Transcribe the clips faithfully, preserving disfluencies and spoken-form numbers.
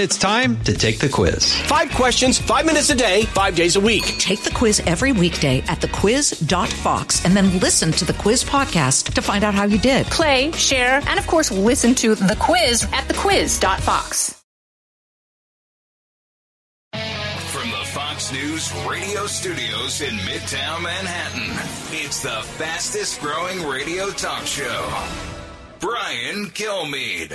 It's time to take the quiz. Five questions, five minutes a day, five days a week. Take the quiz every weekday at the quiz dot fox and then listen to the quiz podcast to find out how you did. Play, share, and of course, listen to the quiz at the quiz dot fox. From the Fox News radio studios in Midtown Manhattan, it's the fastest growing radio talk show. Brian Kilmeade.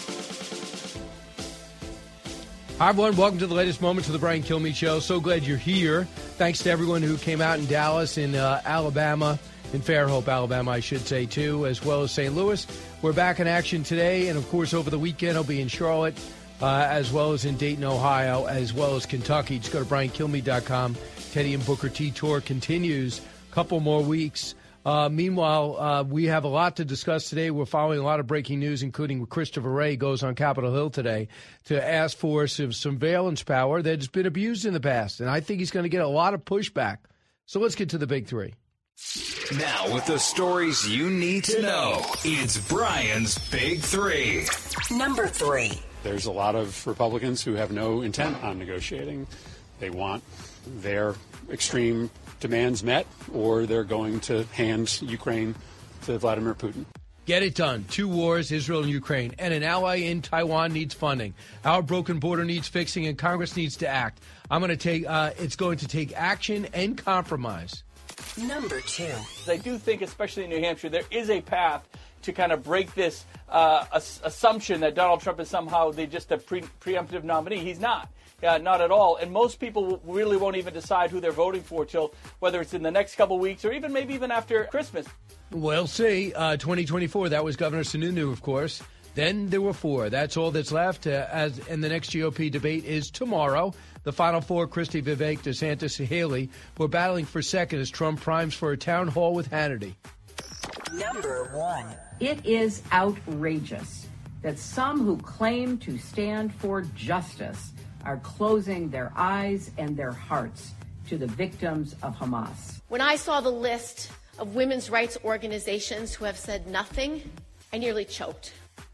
Hi, everyone. Welcome to the latest moments of the Brian Kilmeade Show. So glad you're here. Thanks to everyone who came out in Dallas, in uh, Alabama, in Fairhope, Alabama, I should say, too, as well as Saint Louis. We're back in action today, and, of course, over the weekend, I'll be in Charlotte, uh, as well as in Dayton, Ohio, as well as Kentucky. Just go to brian kilmeade dot com. Teddy and Booker T Tour continues a couple more weeks. Uh, meanwhile, uh, we have a lot to discuss today. We're following a lot of breaking news, including Christopher Wray goes on Capitol Hill today to ask for some surveillance power that's been abused in the past. And I think he's going to get a lot of pushback. So let's get to the big three. Now, with the stories you need to know, it's Brian's Big Three. Number three. There's a lot of Republicans who have no intent on negotiating. They want their extreme demands met, or they're going to hand Ukraine to Vladimir Putin. Get it done. Two wars, Israel and Ukraine, and an ally in Taiwan needs funding. Our broken border needs fixing, and Congress needs to act. I'm going to take. Uh, it's going to take action and compromise. Number two. I do think, especially in New Hampshire, there is a path to kind of break this uh, ass- assumption that Donald Trump is somehow the, just a pre- preemptive nominee. He's not. Uh, not at all. And most people really won't even decide who they're voting for till whether it's in the next couple weeks or even maybe even after Christmas. We'll see. Uh, twenty twenty-four, that was Governor Sununu, of course. Then there were four. That's all that's left. Uh, as and the next G O P debate is tomorrow. The final four, Christie, Vivek, DeSantis, and Haley, were battling for second as Trump primes for a town hall with Hannity. Number one. It is outrageous that some who claim to stand for justice are closing their eyes and their hearts to the victims of Hamas. When I saw the list of women's rights organizations who have said nothing, I nearly choked.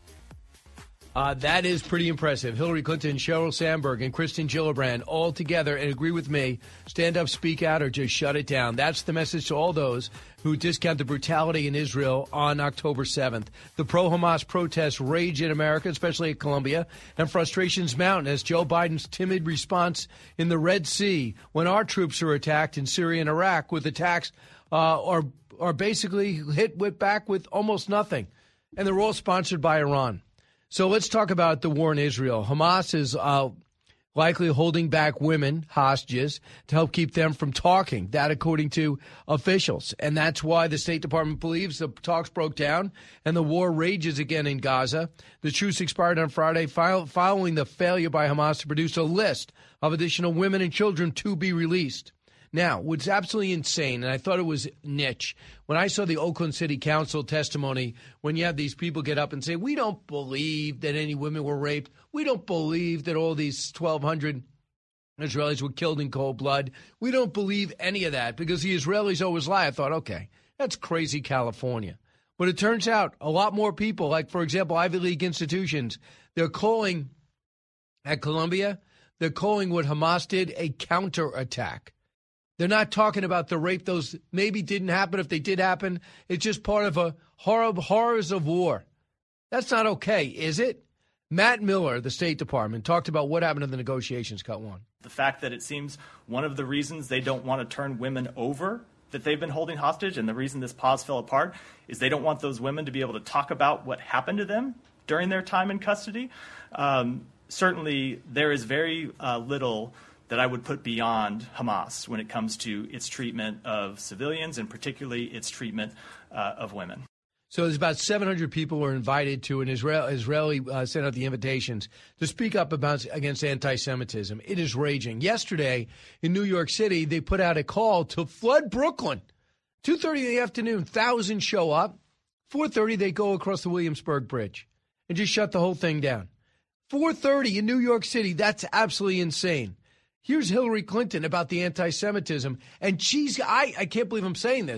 Uh, that is pretty impressive. Hillary Clinton, Sheryl Sandberg, and Kristen Gillibrand all together and agree with me. Stand up, speak out, or just shut it down. That's the message to all those who discount the brutality in Israel on October seventh. The pro-Hamas protests rage in America, especially at Columbia, and frustrations mount as Joe Biden's timid response in the Red Sea when our troops are attacked in Syria and Iraq with attacks uh, are, are basically hit with back with almost nothing. And they're all sponsored by Iran. So let's talk about the war in Israel. Hamas is uh, likely holding back women hostages to help keep them from talking. That, according to officials. And that's why the State Department believes the talks broke down and the war rages again in Gaza. The truce expired on Friday following the failure by Hamas to produce a list of additional women and children to be released. Now, what's absolutely insane, and I thought it was niche, when I saw the Oakland City Council testimony, when you have these people get up and say, we don't believe that any women were raped. We don't believe that all these twelve hundred Israelis were killed in cold blood. We don't believe any of that because the Israelis always lie. I thought, okay, that's crazy California. But it turns out a lot more people, like, for example, Ivy League institutions, they're calling, at Columbia, they're calling what Hamas did a counterattack. They're not talking about the rape. Those maybe didn't happen. If they did happen, it's just part of a horrible horrors of war. That's not okay, is it? Matt Miller, the State Department, talked about what happened in the negotiations, cut one. The fact that it seems one of the reasons they don't want to turn women over that they've been holding hostage, and the reason this pause fell apart, is they don't want those women to be able to talk about what happened to them during their time in custody. Um, certainly, there is very uh, little that I would put beyond Hamas when it comes to its treatment of civilians and particularly its treatment uh, of women. So there's about seven hundred people who are invited to an Israel, Israeli uh, sent out the invitations to speak up about against anti-Semitism. It is raging. Yesterday in New York City, they put out a call to flood Brooklyn. two thirty in the afternoon, thousands show up. four thirty, they go across the Williamsburg Bridge and just shut the whole thing down. four thirty in New York City, that's absolutely insane. Here's Hillary Clinton about the anti-Semitism. And she's, I, I can't believe I'm saying this,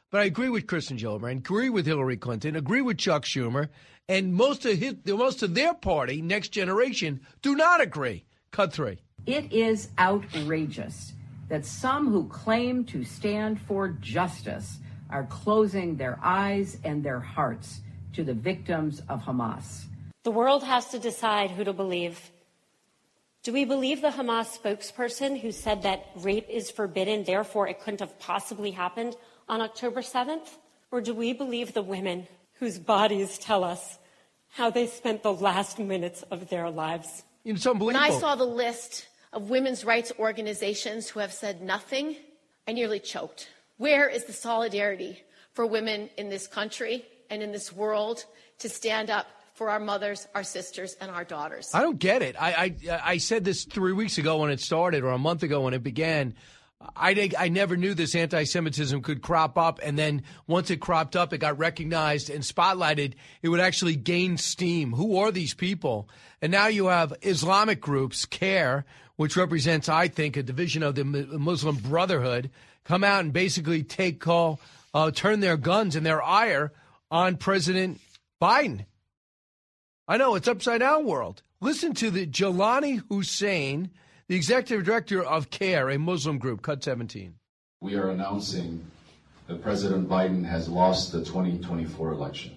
But I agree with Kristen Gillibrand, agree with Hillary Clinton, agree with Chuck Schumer, and most of his, most of their party, Next Generation, do not agree. Cut three. It is outrageous that some who claim to stand for justice are closing their eyes and their hearts to the victims of Hamas. The world has to decide who to believe. Do we believe the Hamas spokesperson who said that rape is forbidden, therefore it couldn't have possibly happened on October seventh? Or do we believe the women whose bodies tell us how they spent the last minutes of their lives? It's unbelievable. When I saw the list of women's rights organizations who have said nothing, I nearly choked. Where is the solidarity for women in this country and in this world to stand up for our mothers, our sisters, and our daughters? I don't get it. I, I I said this three weeks ago when it started, or a month ago when it began. I, I never knew this anti-Semitism could crop up, and then once it cropped up, it got recognized and spotlighted. It would actually gain steam. Who are these people? And now you have Islamic groups, CARE, which represents, I think, a division of the Muslim Brotherhood, come out and basically take call, uh, turn their guns and their ire on President Biden. I know, it's upside down world. Listen to the Jelani Hussein, the executive director of CARE, a Muslim group, cut seventeen. We are announcing that President Biden has lost the twenty twenty-four election.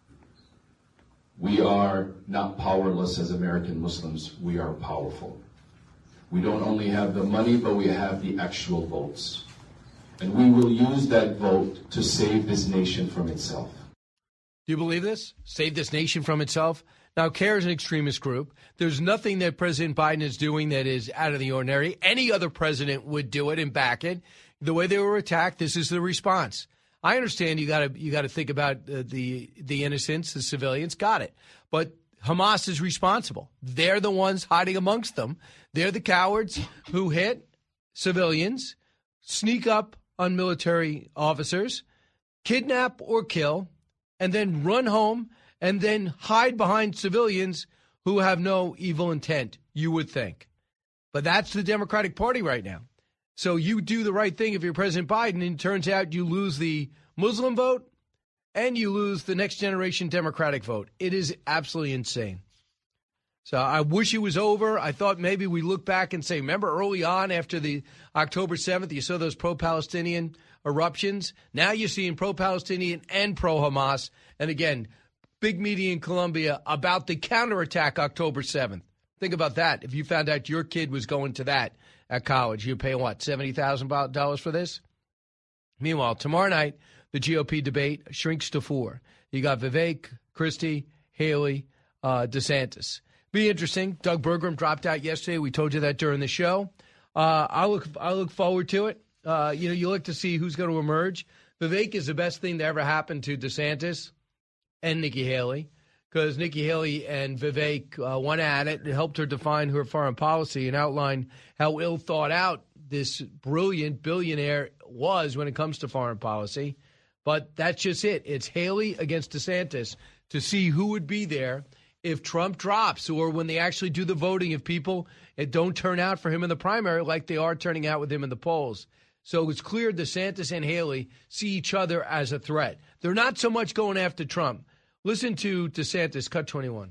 We are not powerless as American Muslims. We are powerful. We don't only have the money, but we have the actual votes. And we will use that vote to save this nation from itself. Do you believe this? Save this nation from itself? Now, CARE is an extremist group. There's nothing that President Biden is doing that is out of the ordinary. Any other president would do it and back it. The way they were attacked, this is the response. I understand you got to you got to think about uh, the the innocents, the civilians. Got it. But Hamas is responsible. They're the ones hiding amongst them. They're the cowards who hit civilians, sneak up on military officers, kidnap or kill, and then run home and then hide behind civilians who have no evil intent, you would think. But that's the Democratic Party right now. So you do the right thing if you're President Biden, and it turns out you lose the Muslim vote and you lose the next generation Democratic vote. It is absolutely insane. So I wish it was over. I thought maybe we look back and say, remember early on after the October seventh, you saw those pro-Palestinian eruptions. Now you're seeing pro-Palestinian and pro-Hamas. And again, big media in Colombia about the counterattack October seventh. Think about that. If you found out your kid was going to that at college, you're paying, what, seventy thousand dollars for this? Meanwhile, tomorrow night, the G O P debate shrinks to four. You got Vivek, Christie, Haley, uh, DeSantis. Be interesting. Doug Burgum dropped out yesterday. We told you that during the show. Uh, I look I look forward to it. Uh, you know, you look to see who's going to emerge. Vivek is the best thing to ever happen to DeSantis and Nikki Haley, because Nikki Haley and Vivek uh, went at it. It helped her define her foreign policy and outline how ill thought out this brilliant billionaire was when it comes to foreign policy. But that's just it. It's Haley against DeSantis to see who would be there if Trump drops, or when they actually do the voting, if people don't turn out for him in the primary like they are turning out with him in the polls. So it's clear DeSantis and Haley see each other as a threat. They're not so much going after Trump. Listen to DeSantis, cut twenty-one.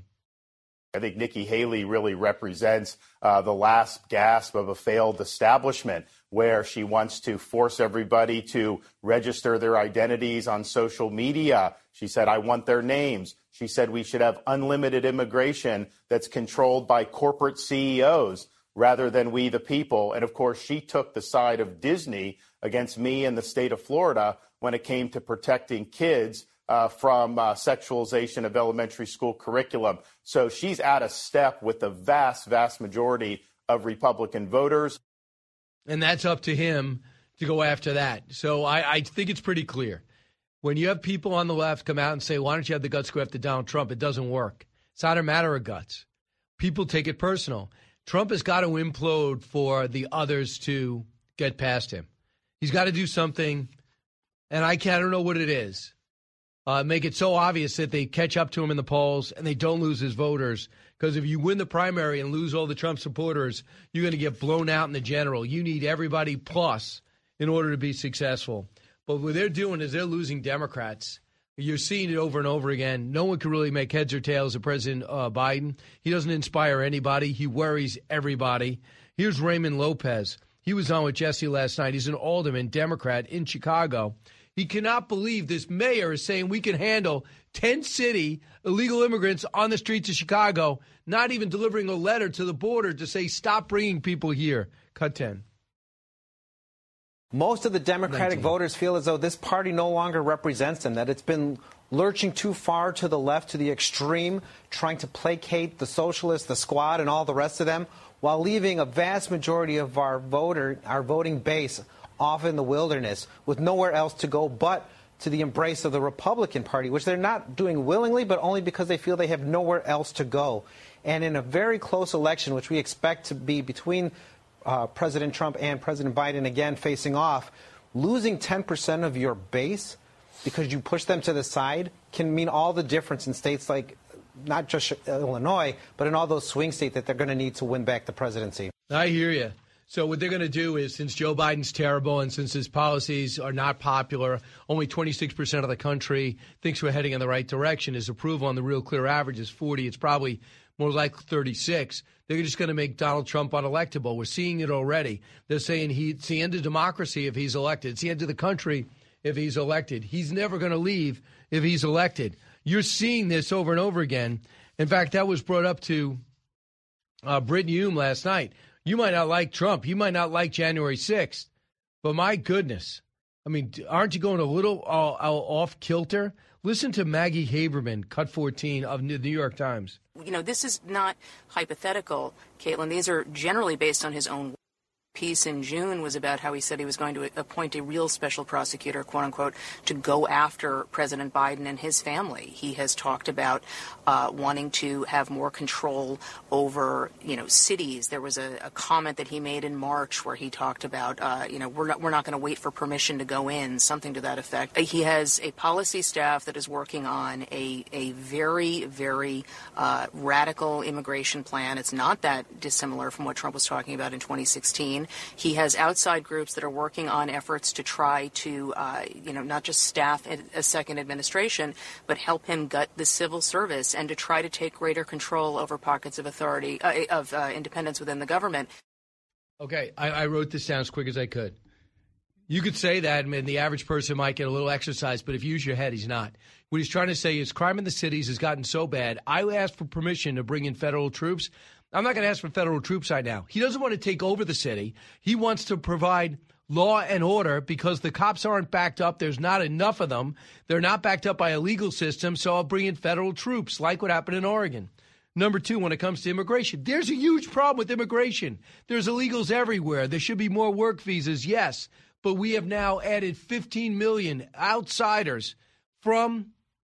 I think Nikki Haley really represents uh, the last gasp of a failed establishment, where she wants to force everybody to register their identities on social media. She said, I want their names. She said we should have unlimited immigration that's controlled by corporate C E Os rather than we the people. And, of course, she took the side of Disney against me and the state of Florida when it came to protecting kids Uh, from uh, sexualization of elementary school curriculum. So she's out of step with the vast, vast majority of Republican voters. And that's up to him to go after that. So I, I think it's pretty clear. When you have people on the left come out and say, why don't you have the guts to go after Donald Trump? It doesn't work. It's not a matter of guts. People take it personal. Trump has got to implode for the others to get past him. He's got to do something, and I can't I don't know what it is. Uh, make it so obvious that they catch up to him in the polls and they don't lose his voters. Because if you win the primary and lose all the Trump supporters, you're going to get blown out in the general. You need everybody plus in order to be successful. But what they're doing is they're losing Democrats. You're seeing it over and over again. No one can really make heads or tails of President uh, Biden. He doesn't inspire anybody. He worries everybody. Here's Raymond Lopez. He was on with Jesse last night. He's an alderman, Democrat in Chicago. He cannot believe this mayor is saying we can handle tent city illegal immigrants on the streets of Chicago, not even delivering a letter to the border to say stop bringing people here. Cut ten. Most of the Democratic nineteen voters feel as though this party no longer represents them, that it's been lurching too far to the left, to the extreme, trying to placate the socialists, the squad, and all the rest of them, while leaving a vast majority of our voter, our voting base off in the wilderness with nowhere else to go but to the embrace of the Republican Party, which they're not doing willingly, but only because they feel they have nowhere else to go. And in a very close election, which we expect to be between uh, President Trump and President Biden again facing off, losing ten percent of your base because you push them to the side can mean all the difference in states like not just Illinois, but in all those swing states that they're going to need to win back the presidency. I hear you. So what they're going to do is, since Joe Biden's terrible and since his policies are not popular, only twenty-six percent of the country thinks we're heading in the right direction. His approval on the Real Clear average is forty. It's probably more like thirty-six. They're just going to make Donald Trump unelectable. We're seeing it already. They're saying he, it's the end of democracy if he's elected. It's the end of the country if he's elected. He's never going to leave if he's elected. You're seeing this over and over again. In fact, that was brought up to uh, Brit Hume last night. You might not like Trump. You might not like January sixth. But my goodness, I mean, aren't you going a little uh, off kilter? Listen to Maggie Haberman, cut fourteen of the New York Times. You know, this is not hypothetical, Caitlin. These are generally based on his own piece in June was about how he said he was going to appoint a real special prosecutor, quote unquote, to go after President Biden and his family. He has talked about uh, wanting to have more control over, you know, cities. There was a, a comment that he made in March where he talked about, uh, you know, we're not we're not going to wait for permission to go in, something to that effect. He has a policy staff that is working on a a very, very uh, radical immigration plan. It's not that dissimilar from what Trump was talking about in twenty sixteen. He has outside groups that are working on efforts to try to, uh, you know, not just staff a second administration, but help him gut the civil service and to try to take greater control over pockets of authority, uh, of uh, independence within the government. Okay, I, I wrote this down as quick as I could. You could say that, and the average person might get a little exercise, but if you use your head, he's not. What he's trying to say is crime in the cities has gotten so bad, I asked for permission to bring in federal troops. I'm not going to ask for federal troops right now. He doesn't want to take over the city. He wants to provide law and order because the cops aren't backed up. There's not enough of them. They're not backed up by a legal system, so I'll bring in federal troops like what happened in Oregon. Number two, when it comes to immigration, there's a huge problem with immigration. There's illegals everywhere. There should be more work visas, yes, but we have now added fifteen million outsiders from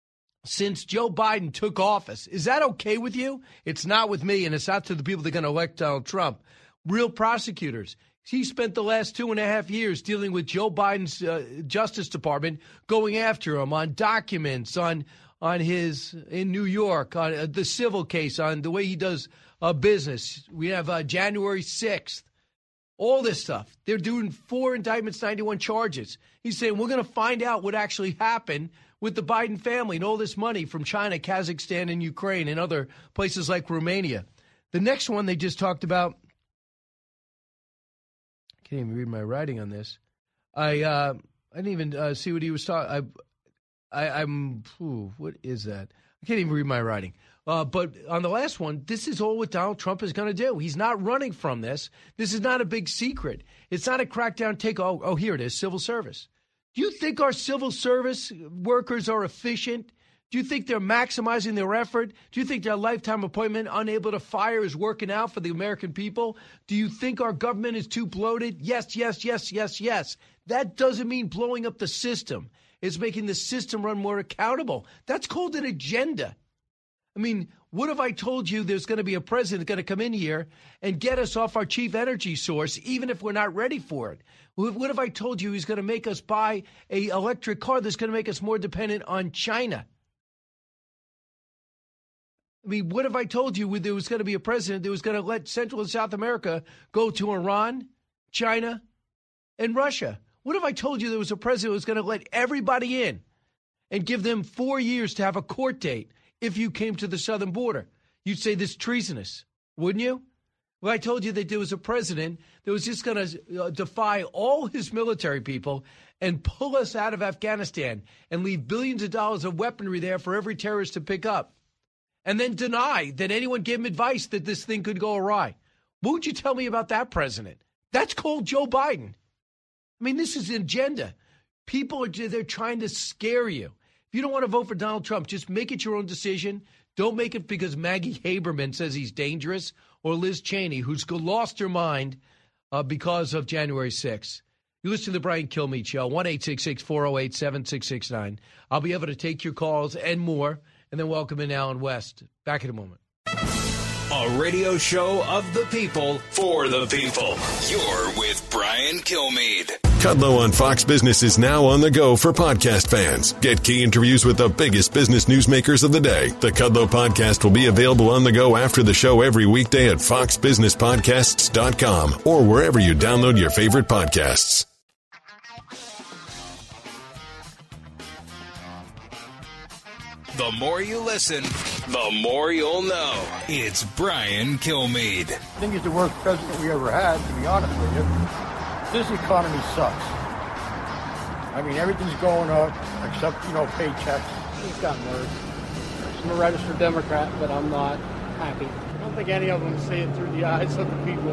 since Joe Biden took office. Is that okay with you? It's not with me, and it's not to the people that are going to elect Donald Trump. Real prosecutors. He spent the last two and a half years dealing with Joe Biden's uh, Justice Department, going after him on documents, on on his, in New York, on uh, the civil case, on the way he does uh, business. We have uh, January sixth. All this stuff. They're doing four indictments, ninety-one charges. He's saying we're going to find out what actually happened with the Biden family and all this money from China, Kazakhstan, and Ukraine and other places like Romania. The next one they just talked about, I can't even read my writing on this. I uh, I didn't even uh, see what he was talking. I, I, I'm, ooh, what is that? I can't even read my writing. Uh, but on the last one, this is all what Donald Trump is going to do. He's not running from this. This is not a big secret. It's not a crackdown take. Oh, oh, here it is, civil service. Do you think our civil service workers are efficient? Do you think they're maximizing their effort? Do you think their lifetime appointment, unable to fire, is working out for the American people? Do you think our government is too bloated? Yes, yes, yes, yes, yes. That doesn't mean blowing up the system. It's making the system run more accountable. That's called an agenda. I mean, what if I told you there's going to be a president going to come in here and get us off our chief energy source, even if we're not ready for it? What if I told you he's going to make us buy an electric car that's going to make us more dependent on China? I mean, what if I told you there was going to be a president that was going to let Central and South America go to Iran, China, and Russia? What if I told you there was a president who was going to let everybody in and give them four years to have a court date if you came to the southern border? You'd say this is treasonous, wouldn't you? Well, I told you that there was a president that was just going to uh, defy all his military people and pull us out of Afghanistan and leave billions of dollars of weaponry there for every terrorist to pick up, and then deny that anyone gave him advice that this thing could go awry. What would you tell me about that president? That's called Joe Biden. I mean, this is an agenda. People are they're trying to scare you. If you don't want to vote for Donald Trump, just make it your own decision. Don't make it because Maggie Haberman says he's dangerous or Liz Cheney, who's lost her mind uh, because of January sixth. You listen to the Brian Kilmeade Show, one eight six six, four oh eight, seven six six nine. I'll be able to take your calls and more, and then welcome in Alan West. Back in a moment. A radio show of the people, for the people. You're with Brian Kilmeade. Kudlow on Fox Business is now on the go for podcast fans. Get key interviews with the biggest business newsmakers of the day. The Kudlow podcast will be available on the go after the show every weekday at fox business podcasts dot com or wherever you download your favorite podcasts. The more you listen, the more you'll know. It's Brian Kilmeade. I think he's the worst president we ever had, to be honest with you. This economy sucks. I mean, everything's going up except, you know, paychecks. It's gotten worse. I'm a registered Democrat, but I'm not happy. I don't think any of them see it through the eyes of the people.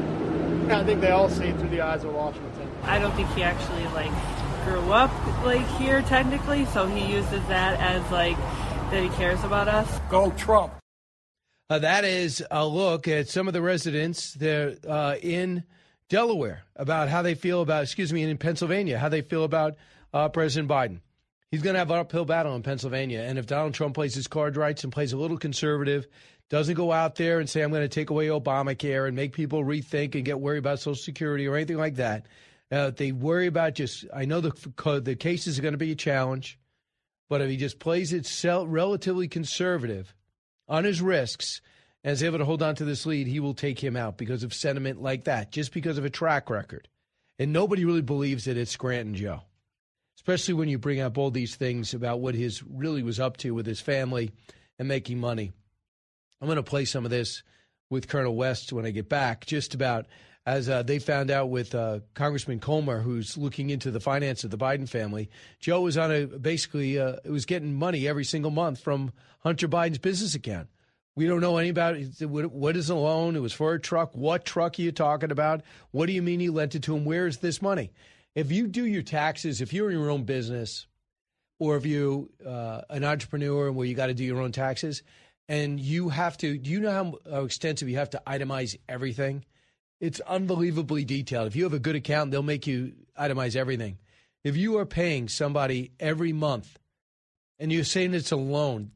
I think they all see it through the eyes of Washington. I don't think he actually, like, grew up, like, here technically, so he uses that as, like, that he cares about us. Go Trump. Uh, that is a look at some of the residents there uh, in Delaware about how they feel about, excuse me, in Pennsylvania, how they feel about uh, President Biden. He's going to have an uphill battle in Pennsylvania. And if Donald Trump plays his card right and plays a little conservative, doesn't go out there and say, I'm going to take away Obamacare and make people rethink and get worried about Social Security or anything like that. Uh, they worry about just, I know the, the cases are going to be a challenge, but if he just plays it relatively conservative on his risks and is able to hold on to this lead, he will take him out because of sentiment like that, just because of a track record. And nobody really believes that it's Scranton Joe, especially when you bring up all these things about what his really was up to with his family and making money. I'm going to play some of this with Colonel West when I get back, just about as uh, they found out with uh, Congressman Comer, who's looking into the finance of the Biden family. Joe was on a basically uh, was getting money every single month from Hunter Biden's business account. We don't know any about it. What is a loan? It was for a truck. What truck are you talking about? What do you mean he lent it to him? Where is this money? If you do your taxes, if you're in your own business, or if you uh, an entrepreneur where you got to do your own taxes, and you have to, do you know how, how extensive you have to itemize everything? It's unbelievably detailed. If you have a good account, they'll make you itemize everything. If you are paying somebody every month and you're saying it's a loan,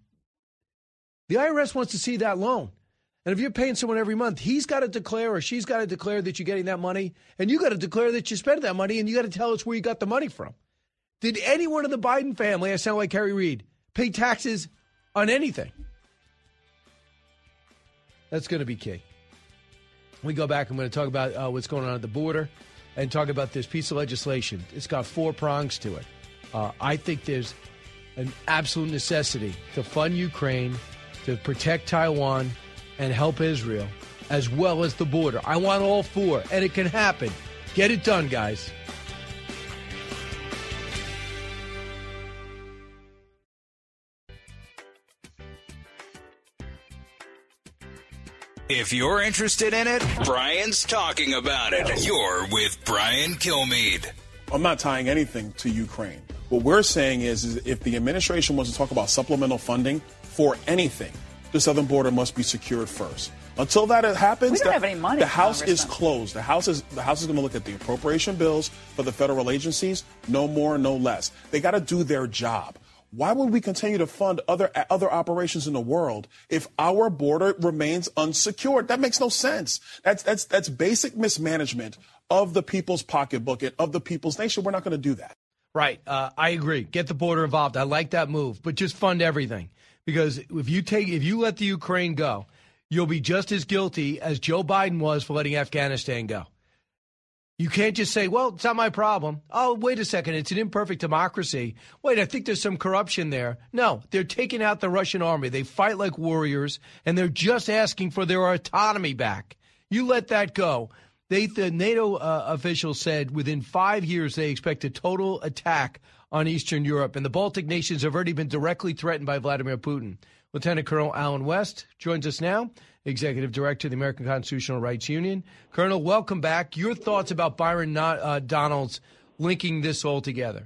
the I R S wants to see that loan. And if you're paying someone every month, he's got to declare or she's got to declare that you're getting that money, and you got to declare that you spent that money, and you got to tell us where you got the money from. Did anyone in the Biden family, I sound like Harry Reid, pay taxes on anything? That's going to be key. We go back, I'm going to talk about uh, what's going on at the border and talk about this piece of legislation. It's got four prongs to it. Uh, I think there's an absolute necessity to fund Ukraine, to protect Taiwan, and help Israel, as well as the border. I want all four, and it can happen. Get it done, guys. If you're interested in it, Brian's talking about it. You're with Brian Kilmeade. I'm not tying anything to Ukraine. What we're saying is, is if the administration wants to talk about supplemental funding for anything, the southern border must be secured first. Until that happens, we don't the, have any money, the House is Congressman. closed. The House is the House is going to look at the appropriation bills for the federal agencies, no more, no less. They got to do their job. Why would we continue to fund other other operations in the world if our border remains unsecured? That makes no sense. That's that's that's basic mismanagement of the people's pocketbook and of the people's nation. We're not going to do that. Right. Uh, I agree. Get the border involved. I like that move, but just fund everything, because if you take if you let the Ukraine go, you'll be just as guilty as Joe Biden was for letting Afghanistan go. You can't just say, well, it's not my problem. Oh, wait a second. It's an imperfect democracy. Wait, I think there's some corruption there. No, they're taking out the Russian army. They fight like warriors, and they're just asking for their autonomy back. You let that go. They, the NATO uh, officials said within five years they expect a total attack on Eastern Europe, and the Baltic nations have already been directly threatened by Vladimir Putin. Lieutenant Colonel Alan West joins us now, Executive Director of the American Constitutional Rights Union. Colonel, welcome back. Your thoughts about Byron uh, Donalds linking this all together?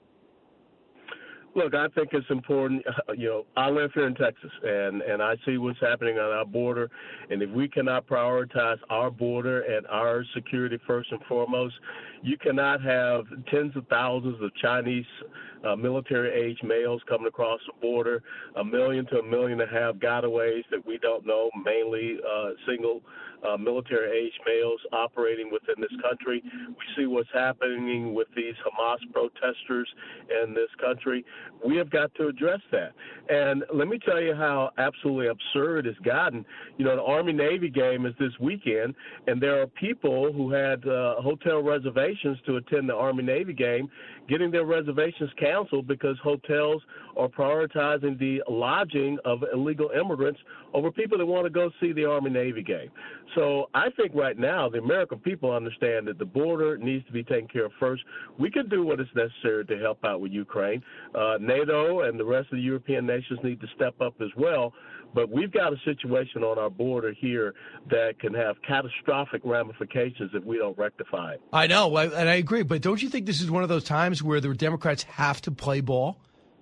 Look, I think it's important. You know, I live here in Texas, and, and I see what's happening on our border. And if we cannot prioritize our border and our security first and foremost, you cannot have tens of thousands of Chinese uh, military-age males coming across the border, a million to a million and a half gotaways that we don't know, mainly uh, single uh, military-age males operating within this country. We see what's happening with these Hamas protesters in this country. We have got to address that. And let me tell you how absolutely absurd it's gotten. You know, the Army-Navy game is this weekend, and there are people who had uh, hotel reservations to attend the Army-Navy game getting their reservations canceled because hotels are prioritizing the lodging of illegal immigrants over people that want to go see the Army-Navy game. So I think right now the American people understand that the border needs to be taken care of first. We can do what is necessary to help out with Ukraine. Uh, NATO and the rest of the European nations need to step up as well. But we've got a situation on our border here that can have catastrophic ramifications if we don't rectify it. I know, and I agree. But don't you think this is one of those times where the Democrats have to play ball?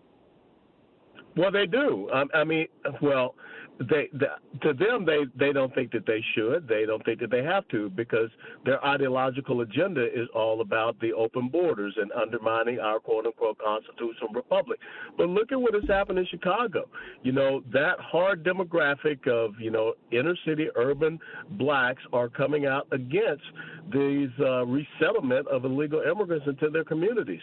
Well, they do. Um, I mean, well, they, they to them, they, they don't think that they should. They don't think that they have to because their ideological agenda is all about the open borders and undermining our quote-unquote constitutional republic. But look at what has happened in Chicago. You know, that hard demographic of, you know, inner-city urban blacks are coming out against these uh, resettlement of illegal immigrants into their communities.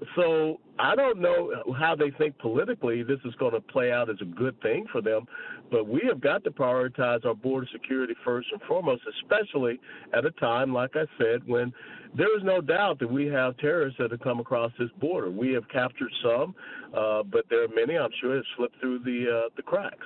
So I don't know how they think politically this is going to play out as a good thing for them, but we have got to prioritize our border security first and foremost, especially at a time, like I said, when there is no doubt that we have terrorists that have come across this border. We have captured some, uh, but there are many, I'm sure, that slipped through the uh, the cracks.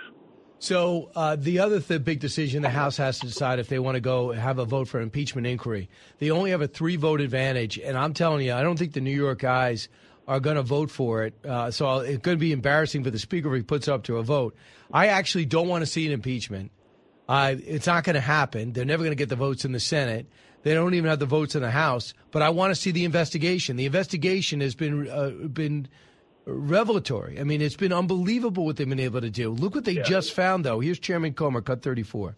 So uh, the other th- big decision the House has to decide if they want to go have a vote for impeachment inquiry. They only have a three-vote advantage, and I'm telling you, I don't think the New York guys are going to vote for it. Uh, so it's going to be embarrassing for the Speaker if he puts it up to a vote. I actually don't want to see an impeachment. Uh, it's not going to happen. They're never going to get the votes in the Senate. They don't even have the votes in the House. But I want to see the investigation. The investigation has been uh, been revelatory. I mean, it's been unbelievable what they've been able to do. Look what they yeah. just found, though. Here's Chairman Comer, cut thirty-four.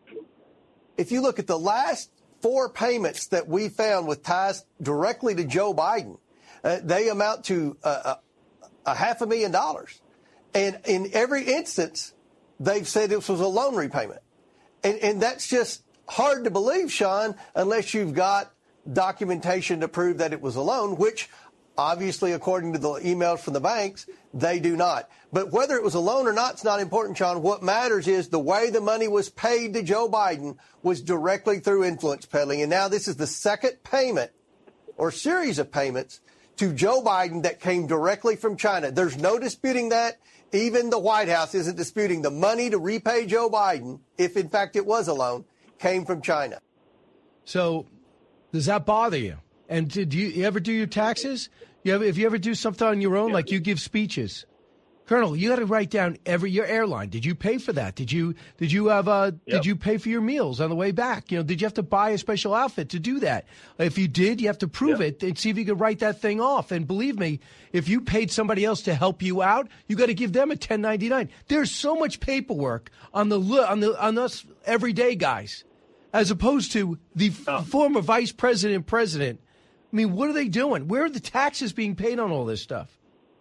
If you look at the last four payments that we found with ties directly to Joe Biden, uh, they amount to uh, a, a half a million dollars. And in every instance, they've said this was a loan repayment. And, and that's just hard to believe, Sean, unless you've got documentation to prove that it was a loan, which obviously, according to the emails from the banks, they do not. But whether it was a loan or not, it's not important, Sean. What matters is the way the money was paid to Joe Biden was directly through influence peddling. And now this is the second payment or series of payments to Joe Biden that came directly from China. There's no disputing that. Even the White House isn't disputing the money to repay Joe Biden, if in fact it was a loan, came from China. So does that bother you? And did you, you ever do your taxes? You ever, if you ever do something on your own, yeah. like you give speeches, Colonel, you got to write down every your airline. Did you pay for that? Did you did you have uh yep. did you pay for your meals on the way back? You know, did you have to buy a special outfit to do that? If you did, you have to prove yep. it and see if you could write that thing off. And believe me, if you paid somebody else to help you out, you got to give them a ten ninety-nine. There's so much paperwork on the on the on us everyday guys, as opposed to the oh. former vice president president. I mean, what are they doing? Where are the taxes being paid on all this stuff?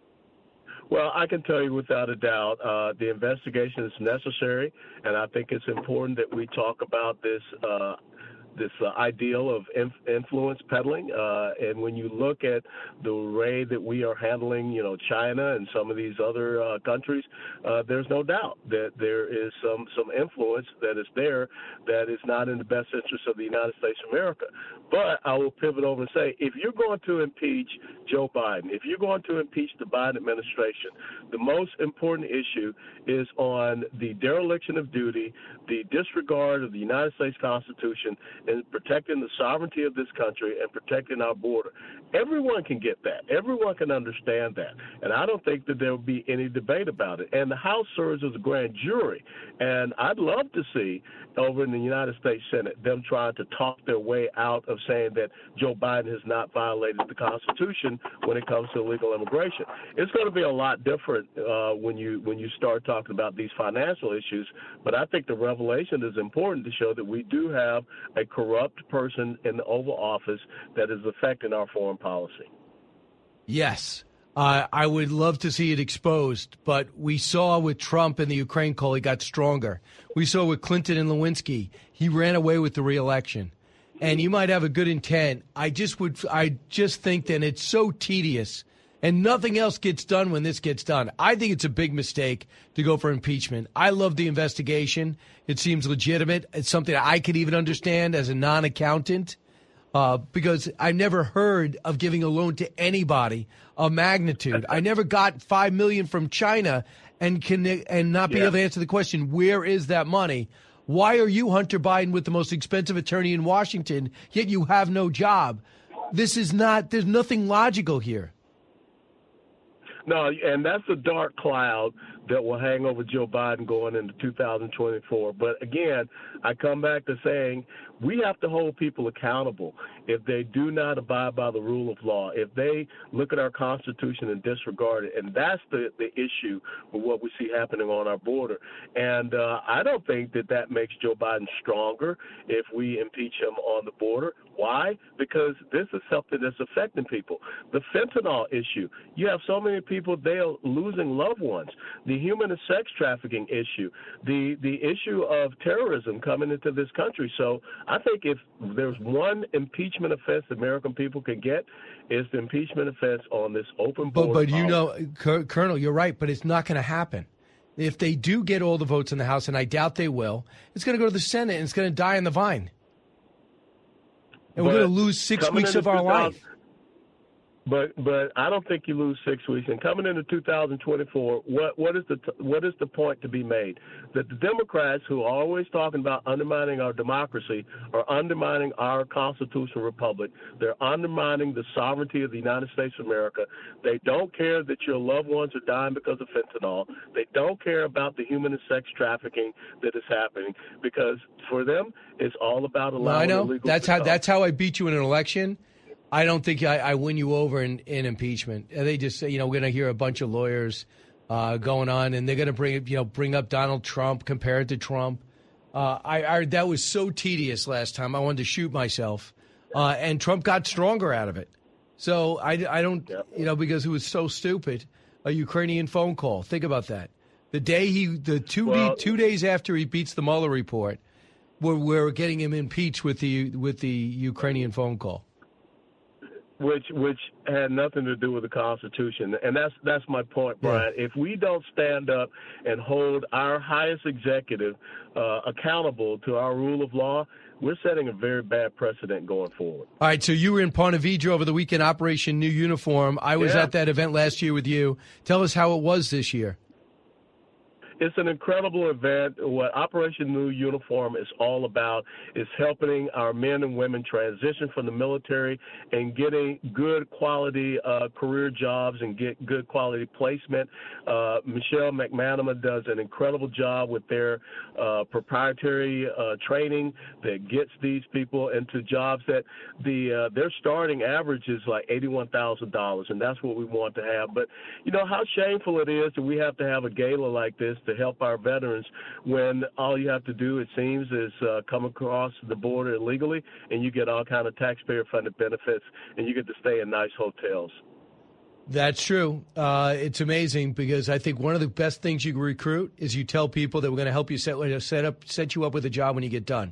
Well, I can tell you without a doubt, uh, the investigation is necessary, and I think it's important that we talk about this uh, this uh, ideal of inf- influence peddling. Uh, and when you look at the way that we are handling, you know, China and some of these other uh, countries, uh, there's no doubt that there is some, some influence that is there that is not in the best interest of the United States of America. But I will pivot over and say, if you're going to impeach Joe Biden, if you're going to impeach the Biden administration, the most important issue is on the dereliction of duty, the disregard of the United States Constitution, and protecting the sovereignty of this country and protecting our border. Everyone can get that. Everyone can understand that. And I don't think that there will be any debate about it. And the House serves as a grand jury. And I'd love to see over in the United States Senate them trying to talk their way out of saying that Joe Biden has not violated the Constitution when it comes to illegal immigration. It's going to be a lot different uh, when you when you start talking about these financial issues. But I think the revelation is important to show that we do have a corrupt person in the Oval Office that is affecting our foreign policy. Yes. Uh, I would love to see it exposed, but we saw with Trump and the Ukraine call, he got stronger. We saw with Clinton and Lewinsky, he ran away with the reelection. And you might have a good intent. I just would, I just think that it's so tedious, and nothing else gets done when this gets done. I think it's a big mistake to go for impeachment. I love the investigation. It seems legitimate. It's something I could even understand as a non-accountant. Uh, because I never heard of giving a loan to anybody of magnitude. I never got five million dollars from China and can and not be yeah. able to answer the question, where is that money? Why are you Hunter Biden with the most expensive attorney in Washington, yet you have no job? This is not, there's nothing logical here. No, and that's a dark cloud that will hang over Joe Biden going into two thousand twenty-four. But again, I come back to saying we have to hold people accountable if they do not abide by the rule of law, if they look at our Constitution and disregard it. And that's the, the issue with what we see happening on our border. And uh, I don't think that that makes Joe Biden stronger if we impeach him on the border. Why? Because this is something that's affecting people. The fentanyl issue, you have so many people, they are losing loved ones. The human and sex trafficking issue, the, the issue of terrorism coming into this country. So I think if there's one impeachment offense the American people can get, is the impeachment offense on this open border. But, but you know, Colonel, you're right, but it's not going to happen. If they do get all the votes in the House, and I doubt they will, it's going to go to the Senate, and it's going to die on the vine. And but we're going to lose six weeks of our life. But but I don't think you lose six weeks. And coming into two thousand twenty-four, what what is the what is the point to be made? That the Democrats, who are always talking about undermining our democracy, are undermining our constitutional republic. They're undermining the sovereignty of the United States of America. They don't care that your loved ones are dying because of fentanyl. They don't care about the human and sex trafficking that is happening, because for them, it's all about allowing well, I know. illegal. That's how that's how I beat you in an election. I don't think I, I win you over in, in impeachment. They just say, you know, we're going to hear a bunch of lawyers uh, going on, and they're going to bring you know bring up Donald Trump, compare it to Trump. Uh, I, I that was so tedious last time. I wanted to shoot myself, uh, and Trump got stronger out of it. So I, I don't, you know, because it was so stupid. A Ukrainian phone call. Think about that. The day he, the two well, two days after he beats the Mueller report, we're, we're getting him impeached with the with the Ukrainian phone call. Which which had nothing to do with the Constitution. And that's that's my point, Brian. Yeah. If we don't stand up and hold our highest executive uh, accountable to our rule of law, we're setting a very bad precedent going forward. All right, so you were in Ponte Vedra over the weekend, Operation New Uniform. I was yeah. at that event last year with you. Tell us how it was this year. It's an incredible event. What Operation New Uniform is all about is helping our men and women transition from the military and getting good quality uh, career jobs and get good quality placement. Uh, Michelle McManama does an incredible job with their uh, proprietary uh, training that gets these people into jobs that the uh, their starting average is like eighty-one thousand dollars, and that's what we want to have. But you know how shameful it is that we have to have a gala like this to help our veterans when all you have to do, it seems, is uh, come across the border illegally, and you get all kind of taxpayer-funded benefits, and you get to stay in nice hotels. That's true. Uh, it's amazing because I think one of the best things you can recruit is you tell people that we're going to help you set, set up, set you up with a job when you get done.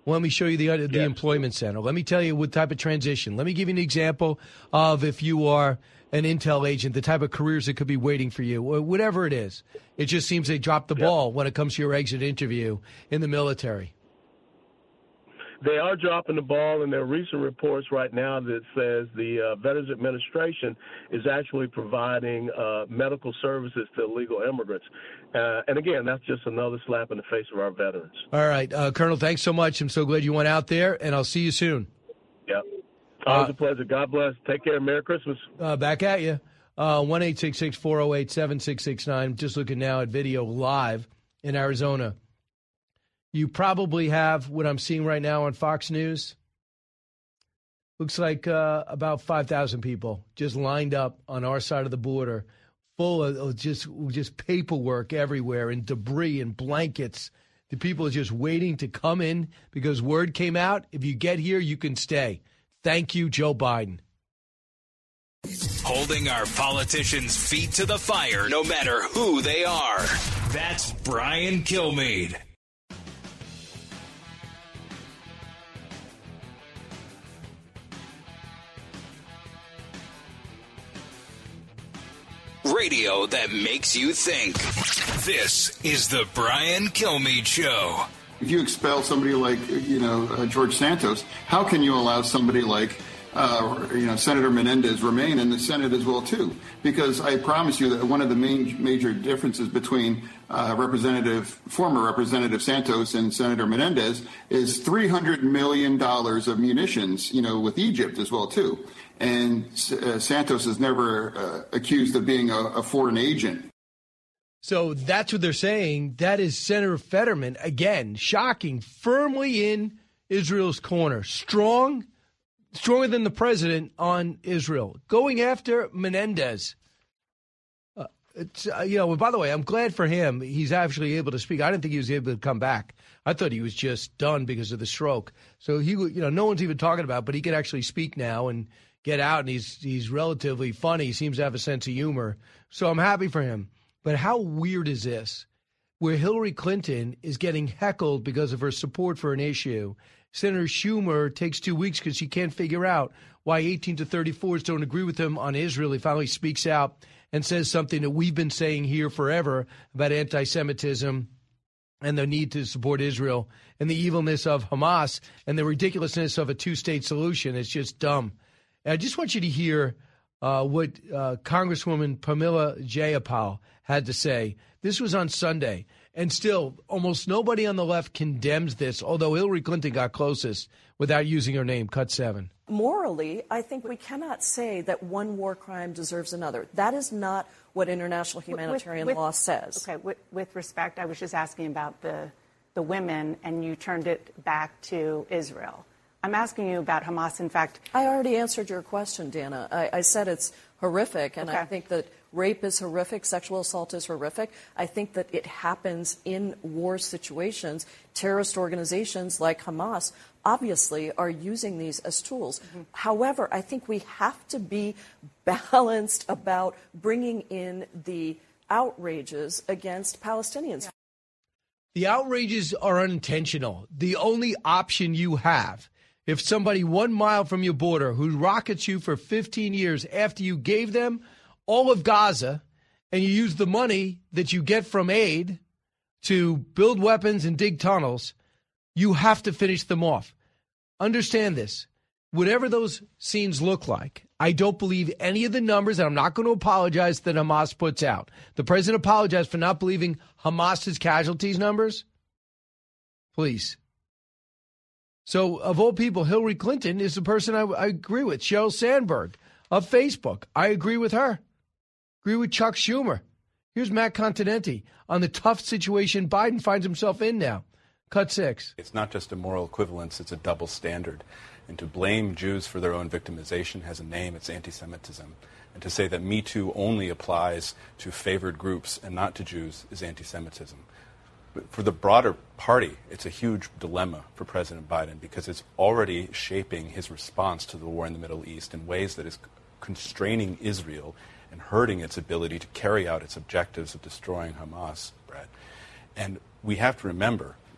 Well, let me show you the the yeah. employment center. Let me tell you what type of transition. Let me give you an example of if you are an intel agent, the type of careers that could be waiting for you, or whatever it is. It just seems they dropped the yeah. ball when it comes to your exit interview in the military. They are dropping the ball, and there are recent reports right now that says the uh, Veterans Administration is actually providing uh, medical services to illegal immigrants. Uh, and again, that's just another slap in the face of our veterans. All right, uh, Colonel, thanks so much. I'm so glad you went out there, and I'll see you soon. Yeah. Always uh, a pleasure. God bless. Take care. Merry Christmas. Uh, back at you. Uh, one eight six six, four oh eight, seven six six nine. Just looking now at video live in Arizona. You probably have what I'm seeing right now on Fox News. Looks like uh, about five thousand people just lined up on our side of the border, full of just just paperwork everywhere and debris and blankets. The people are just waiting to come in because word came out, if you get here, you can stay. Thank you, Joe Biden. Holding our politicians' feet to the fire, no matter who they are. That's Brian Kilmeade. Radio that makes you think. This is the Brian Kilmeade Show. If you expel somebody like, you know, uh, George Santos, how can you allow somebody like, uh, you know, Senator Menendez remain in the Senate as well, too? Because I promise you that one of the main major differences between uh, Representative, former Representative Santos and Senator Menendez is three hundred million dollars of munitions, you know, with Egypt as well, too. And uh, Santos is never uh, accused of being a, a foreign agent. So that's what they're saying. That is Senator Fetterman, again, shocking, firmly in Israel's corner. Strong, stronger than the president on Israel. Going after Menendez. Uh, it's, uh, you know, by the way, I'm glad for him. He's actually able to speak. I didn't think he was able to come back. I thought he was just done because of the stroke. So, he, you know, no one's even talking about it, but he can actually speak now and get out, and he's he's relatively funny. He seems to have a sense of humor. So I'm happy for him. But how weird is this, where Hillary Clinton is getting heckled because of her support for an issue? Senator Schumer takes two weeks because she can't figure out why eighteen to thirty-fours don't agree with him on Israel. He finally speaks out and says something that we've been saying here forever about anti-Semitism and the need to support Israel and the evilness of Hamas and the ridiculousness of a two-state solution. It's just dumb. And I just want you to hear uh, what uh, Congresswoman Pramila Jayapal had to say. This was on Sunday, and still almost nobody on the left condemns this, although Hillary Clinton got closest without using her name. Cut seven. Morally, I think we cannot say that one war crime deserves another. That is not what international humanitarian with, with, law says. Okay, with, with respect, I was just asking about the, the women, and you turned it back to Israel. I'm asking you about Hamas. In fact, I already answered your question, Dana. I, I said it's horrific, and okay. I think that rape is horrific, sexual assault is horrific. I think that it happens in war situations. Terrorist organizations like Hamas obviously are using these as tools. Mm-hmm. However, I think we have to be balanced about bringing in the outrages against Palestinians. Yeah. The outrages are unintentional. The only option you have, if somebody one mile from your border who rockets you for fifteen years after you gave them all of Gaza and you use the money that you get from aid to build weapons and dig tunnels, you have to finish them off. Understand this. Whatever those scenes look like, I don't believe any of the numbers, and I'm not going to apologize that Hamas puts out. The president apologized for not believing Hamas's casualties numbers. Please. So, of all people, Hillary Clinton is the person I, I agree with. Sheryl Sandberg of Facebook. I agree with her. Agree with Chuck Schumer. Here's Matt Continenti on the tough situation Biden finds himself in now. Cut six. It's not just a moral equivalence, it's a double standard. And to blame Jews for their own victimization has a name, it's anti-Semitism. And to say that Me Too only applies to favored groups and not to Jews is anti-Semitism. But for the broader party, it's a huge dilemma for President Biden because it's already shaping his response to the war in the Middle East in ways that is constraining Israel and hurting its ability to carry out its objectives of destroying Hamas, Brett. And we have to remember,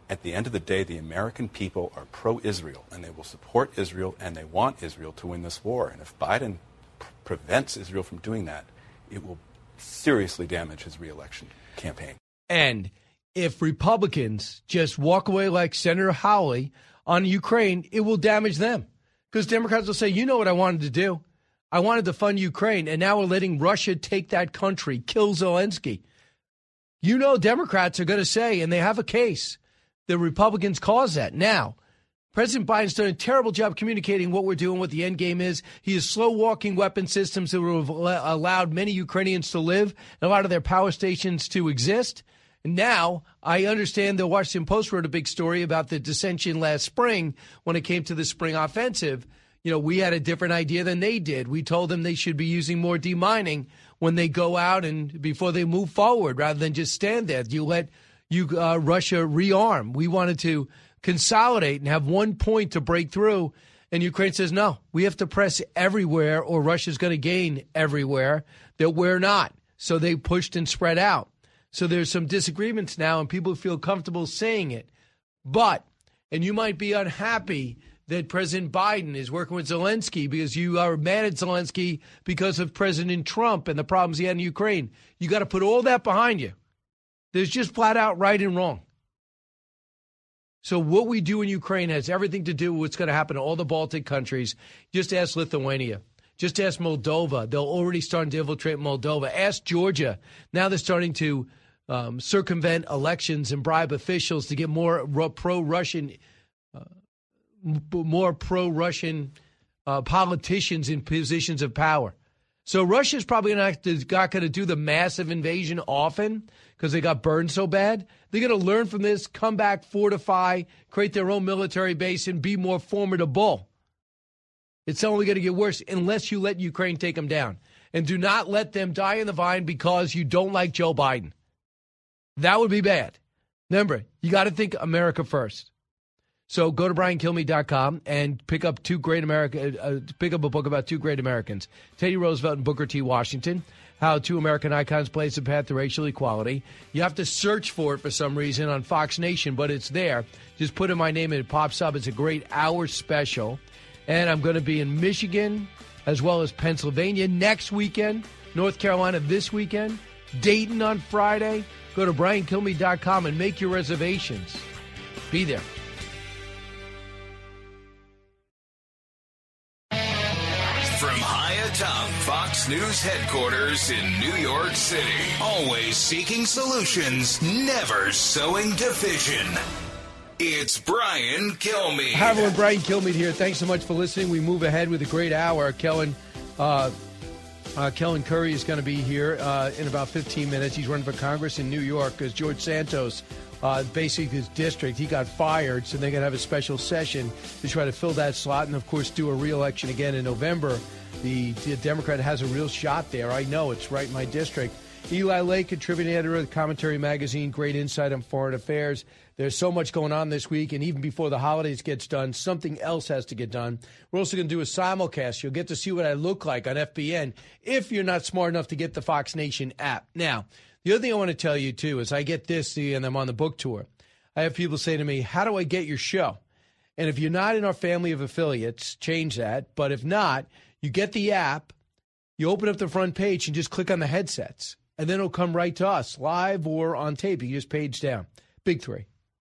At the end of the day, the American people are pro-Israel, and they will support Israel, and they want Israel to win this war. And if Biden pr- prevents Israel from doing that, it will seriously damage his reelection campaign. And if Republicans just walk away like Senator Hawley on Ukraine, it will damage them. Because Democrats will say, you know what I wanted to do? I wanted to fund Ukraine, and now we're letting Russia take that country, kill Zelensky. You know Democrats are going to say, and they have a case, the Republicans caused that. Now, President Biden's done a terrible job communicating what we're doing, what the end game is. He is slow-walking weapon systems that would have allowed many Ukrainians to live and a lot of their power stations to exist. And now, I understand the Washington Post wrote a big story about the dissension last spring when it came to the spring offensive. You know, we had a different idea than they did. We told them they should be using more demining when they go out and before they move forward rather than just stand there. You let you uh, Russia rearm. We wanted to consolidate and have one point to break through. And Ukraine says, no, we have to press everywhere or Russia's going to gain everywhere that we're not. So they pushed and spread out. So there's some disagreements now and people feel comfortable saying it. But, and you might be unhappy that President Biden is working with Zelensky because you are mad at Zelensky because of President Trump and the problems he had in Ukraine. You got to put all that behind you. There's just flat out right and wrong. So what we do in Ukraine has everything to do with what's going to happen to all the Baltic countries. Just ask Lithuania. Just ask Moldova. They'll already start to infiltrate Moldova. Ask Georgia. Now they're starting to um, circumvent elections and bribe officials to get more pro-Russian uh, more pro-Russian uh, politicians in positions of power. So Russia's probably not, not going to do the massive invasion often because they got burned so bad. They're going to learn from this, come back, fortify, create their own military base, and be more formidable. It's only going to get worse unless you let Ukraine take them down. And do not let them die in the vine because you don't like Joe Biden. That would be bad. Remember, you got to think America first. So go to brian kilmeade dot com and pick up two great America. Uh, pick up a book about two great Americans, Teddy Roosevelt and Booker T. Washington. How two American icons blazed the path to racial equality. You have to search for it for some reason on Fox Nation, but it's there. Just put in my name and it pops up. It's a great hour special. And I'm going to be in Michigan as well as Pennsylvania next weekend, North Carolina this weekend, Dayton on Friday. Go to brian kilmeade dot com and make your reservations. Be there. From high atop Fox News headquarters in New York City, always seeking solutions, never sowing division. It's Brian Kilmeade. Hi, everyone. Brian Kilmeade here. Thanks so much for listening. We move ahead with a great hour. Kellen, uh, uh, Kellen Curry is going to be here uh, in about fifteen minutes. He's running for Congress in New York because George Santos, uh, basically his district, he got fired, so they're going to have a special session to try to fill that slot and, of course, do a re-election again in November. The, the Democrat has a real shot there. I know. It's right in my district. Eli Lake, contributing editor of the Commentary Magazine, great insight on foreign affairs. There's so much going on this week, and even before the holidays gets done, something else has to get done. We're also going to do a simulcast. You'll get to see what I look like on F B N if you're not smart enough to get the Fox Nation app. Now, the other thing I want to tell you, too, is I get this, and I'm on the book tour. I have people say to me, how do I get your show? And if you're not in our family of affiliates, change that. But if not, you get the app, you open up the front page, and just click on the headsets. And then it'll come right to us, live or on tape. You just page down. Big three.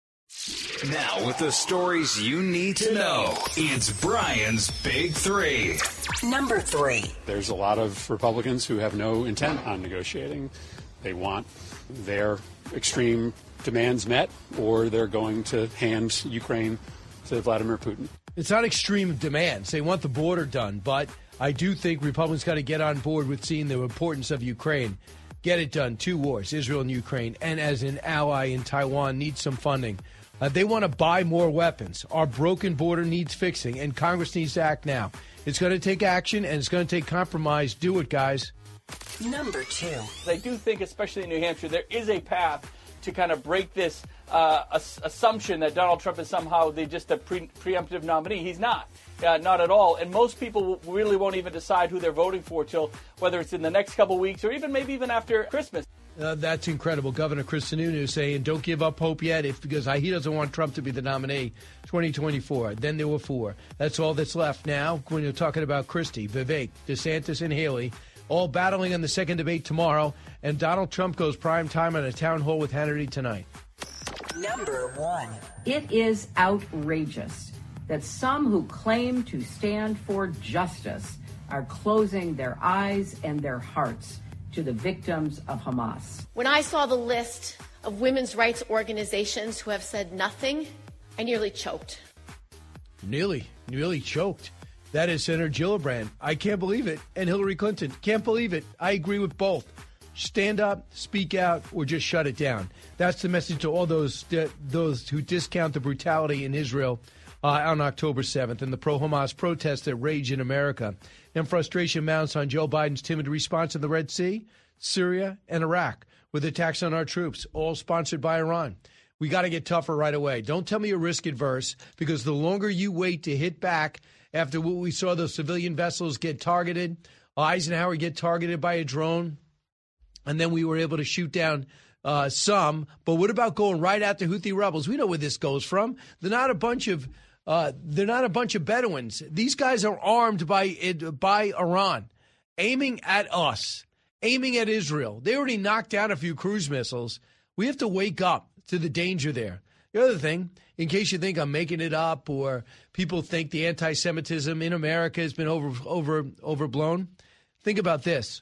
Now, with the stories you need to know, it's Brian's Big Three. Number three. There's a lot of Republicans who have no intent on negotiating. They want their extreme demands met, or they're going to hand Ukraine to Vladimir Putin. It's not extreme demands. They want the border done, but I do think Republicans got to get on board with seeing the importance of Ukraine. Get it done. Two wars, Israel and Ukraine, and as an ally in Taiwan, needs some funding. Uh, they want to buy more weapons. Our broken border needs fixing, and Congress needs to act now. It's going to take action, and it's going to take compromise. Do it, guys. Number two. I do think, especially in New Hampshire, there is a path to kind of break this uh, ass- assumption that Donald Trump is somehow the, just a pre- preemptive nominee. He's not. Uh, not at all. And most people really won't even decide who they're voting for till whether it's in the next couple weeks or even maybe even after Christmas. Uh, that's incredible. Governor Chris Sununu saying, don't give up hope yet, if because he doesn't want Trump to be the nominee twenty twenty-four. Then there were four. That's all that's left now when you're talking about Christie, Vivek, DeSantis, and Haley, all battling in the second debate tomorrow. And Donald Trump goes prime time on a town hall with Hannity tonight. Number one. It is outrageous that some who claim to stand for justice are closing their eyes and their hearts to the victims of Hamas. When I saw the list of women's rights organizations who have said nothing, I nearly choked. Nearly, nearly choked. That is Senator Gillibrand. I can't believe it. And Hillary Clinton. Can't believe it. I agree with both. Stand up, speak out, or just shut it down. That's the message to all those those who discount the brutality in Israel uh, on October seventh and the pro-Hamas protests that rage in America. And frustration mounts on Joe Biden's timid response in the Red Sea, Syria, and Iraq with attacks on our troops, all sponsored by Iran. We got to get tougher right away. Don't tell me you're risk adverse, because the longer you wait to hit back after what we saw those civilian vessels get targeted, Eisenhower get targeted by a drone, and then we were able to shoot down uh, some. But what about going right at the Houthi rebels? We know where this goes from. They're not a bunch of uh, they're not a bunch of Bedouins. These guys are armed by by Iran, aiming at us, aiming at Israel. They already knocked down a few cruise missiles. We have to wake up to the danger there. The other thing, in case you think I'm making it up or people think the anti-Semitism in America has been over over overblown, think about this.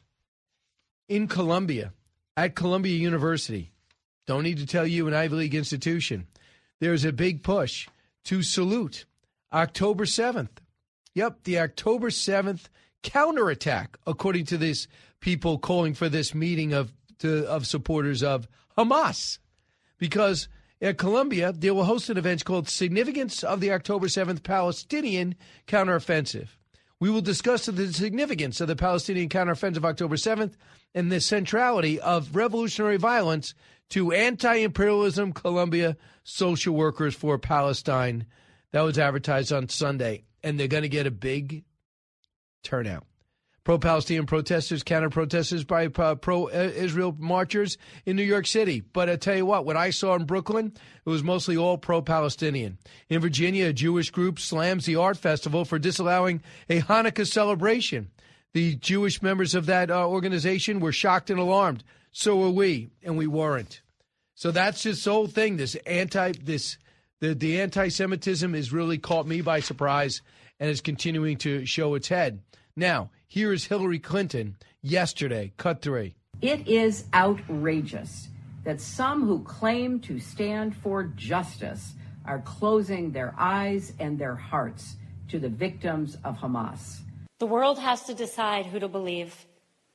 In Columbia, at Columbia University, don't need to tell you, an Ivy League institution, there's a big push to salute October seventh. Yep, the October seventh counterattack, according to these people calling for this meeting of to, of supporters of Hamas. Because at Columbia, they will host an event called Significance of the October seventh Palestinian Counteroffensive. We will discuss the significance of the Palestinian counteroffensive October seventh and the centrality of revolutionary violence to anti-imperialism Columbia Social Workers for Palestine. That was advertised on Sunday, and they're going to get a big turnout. Pro-Palestinian protesters, counter-protesters by uh, pro-Israel marchers in New York City. But I tell you what, what I saw in Brooklyn, it was mostly all pro-Palestinian. In Virginia, a Jewish group slams the art festival for disallowing a Hanukkah celebration. The Jewish members of that uh, organization were shocked and alarmed. So were we, and we weren't. So that's this whole thing. This anti, this the the anti-Semitism has really caught me by surprise and is continuing to show its head. Now, here is Hillary Clinton yesterday, cut three. It is outrageous that some who claim to stand for justice are closing their eyes and their hearts to the victims of Hamas. The world has to decide who to believe.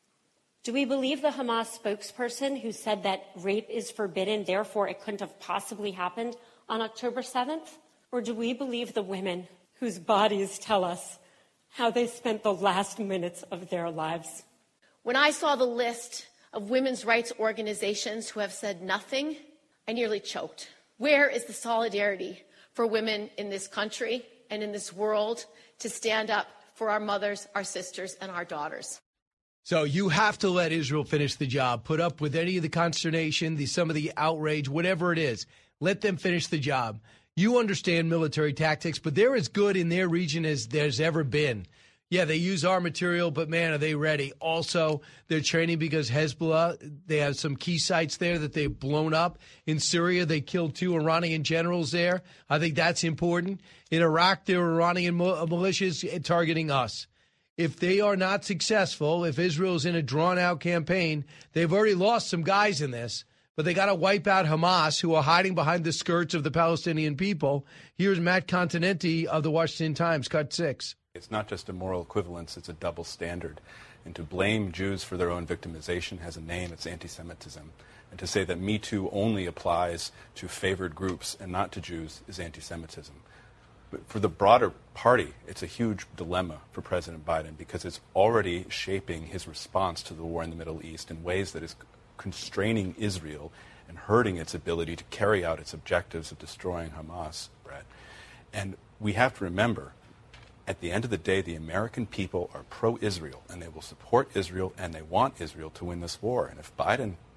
Do we believe the Hamas spokesperson who said that rape is forbidden, therefore it couldn't have possibly happened on October seventh? Or do we believe the women whose bodies tell us how they spent the last minutes of their lives? When I saw the list of women's rights organizations who have said nothing, I nearly choked. Where is the solidarity for women in this country and in this world to stand up for our mothers, our sisters, and our daughters? So you have to let Israel finish the job, put up with any of the consternation, the, some of the outrage, whatever it is. Let them finish the job. You understand military tactics, but they're as good in their region as there's ever been. Yeah, they use our material, but, man, are they ready. Also, they're training because Hezbollah, they have some key sites there that they've blown up. In Syria, they killed two Iranian generals there. I think that's important. In Iraq, there were Iranian militias targeting us. If they are not successful, if Israel's in a drawn-out campaign, they've already lost some guys in this. But they got to wipe out Hamas, who are hiding behind the skirts of the Palestinian people. Here's Matt Continenti of the Washington Times, cut six. It's not just a moral equivalence, it's a double standard. And to blame Jews for their own victimization has a name, it's anti-Semitism. And to say that Me Too only applies to favored groups and not to Jews is anti-Semitism. But for the broader party, it's a huge dilemma for President Biden because it's already shaping his response to the war in the Middle East in ways that is constraining Israel and hurting its ability to carry out its objectives of destroying Hamas. Brett. And we have to remember, at the end of the day, the American people are pro-Israel, and they will support Israel, and they want Israel to win this war. And if Biden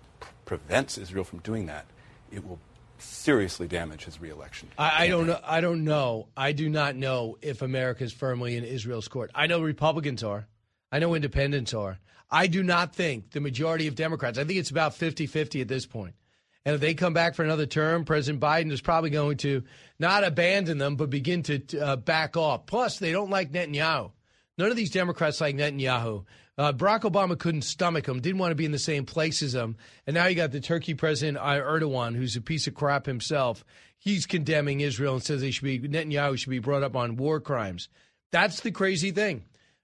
prevents Israel from doing that, it will seriously damage his reelection. I, I don't know. I don't know. I do not know if America is firmly in Israel's court. I know Republicans are. I know independents are. I do not think the majority of Democrats, I think it's about fifty-fifty at this point. And if they come back for another term, President Biden is probably going to not abandon them, but begin to uh, back off. Plus, they don't like Netanyahu. None of these Democrats like Netanyahu. Uh, Barack Obama couldn't stomach him, didn't want to be in the same place as him. And now you got the Turkey president, Erdogan, who's a piece of crap himself. He's condemning Israel and says they should be, Netanyahu should be brought up on war crimes. That's the crazy thing.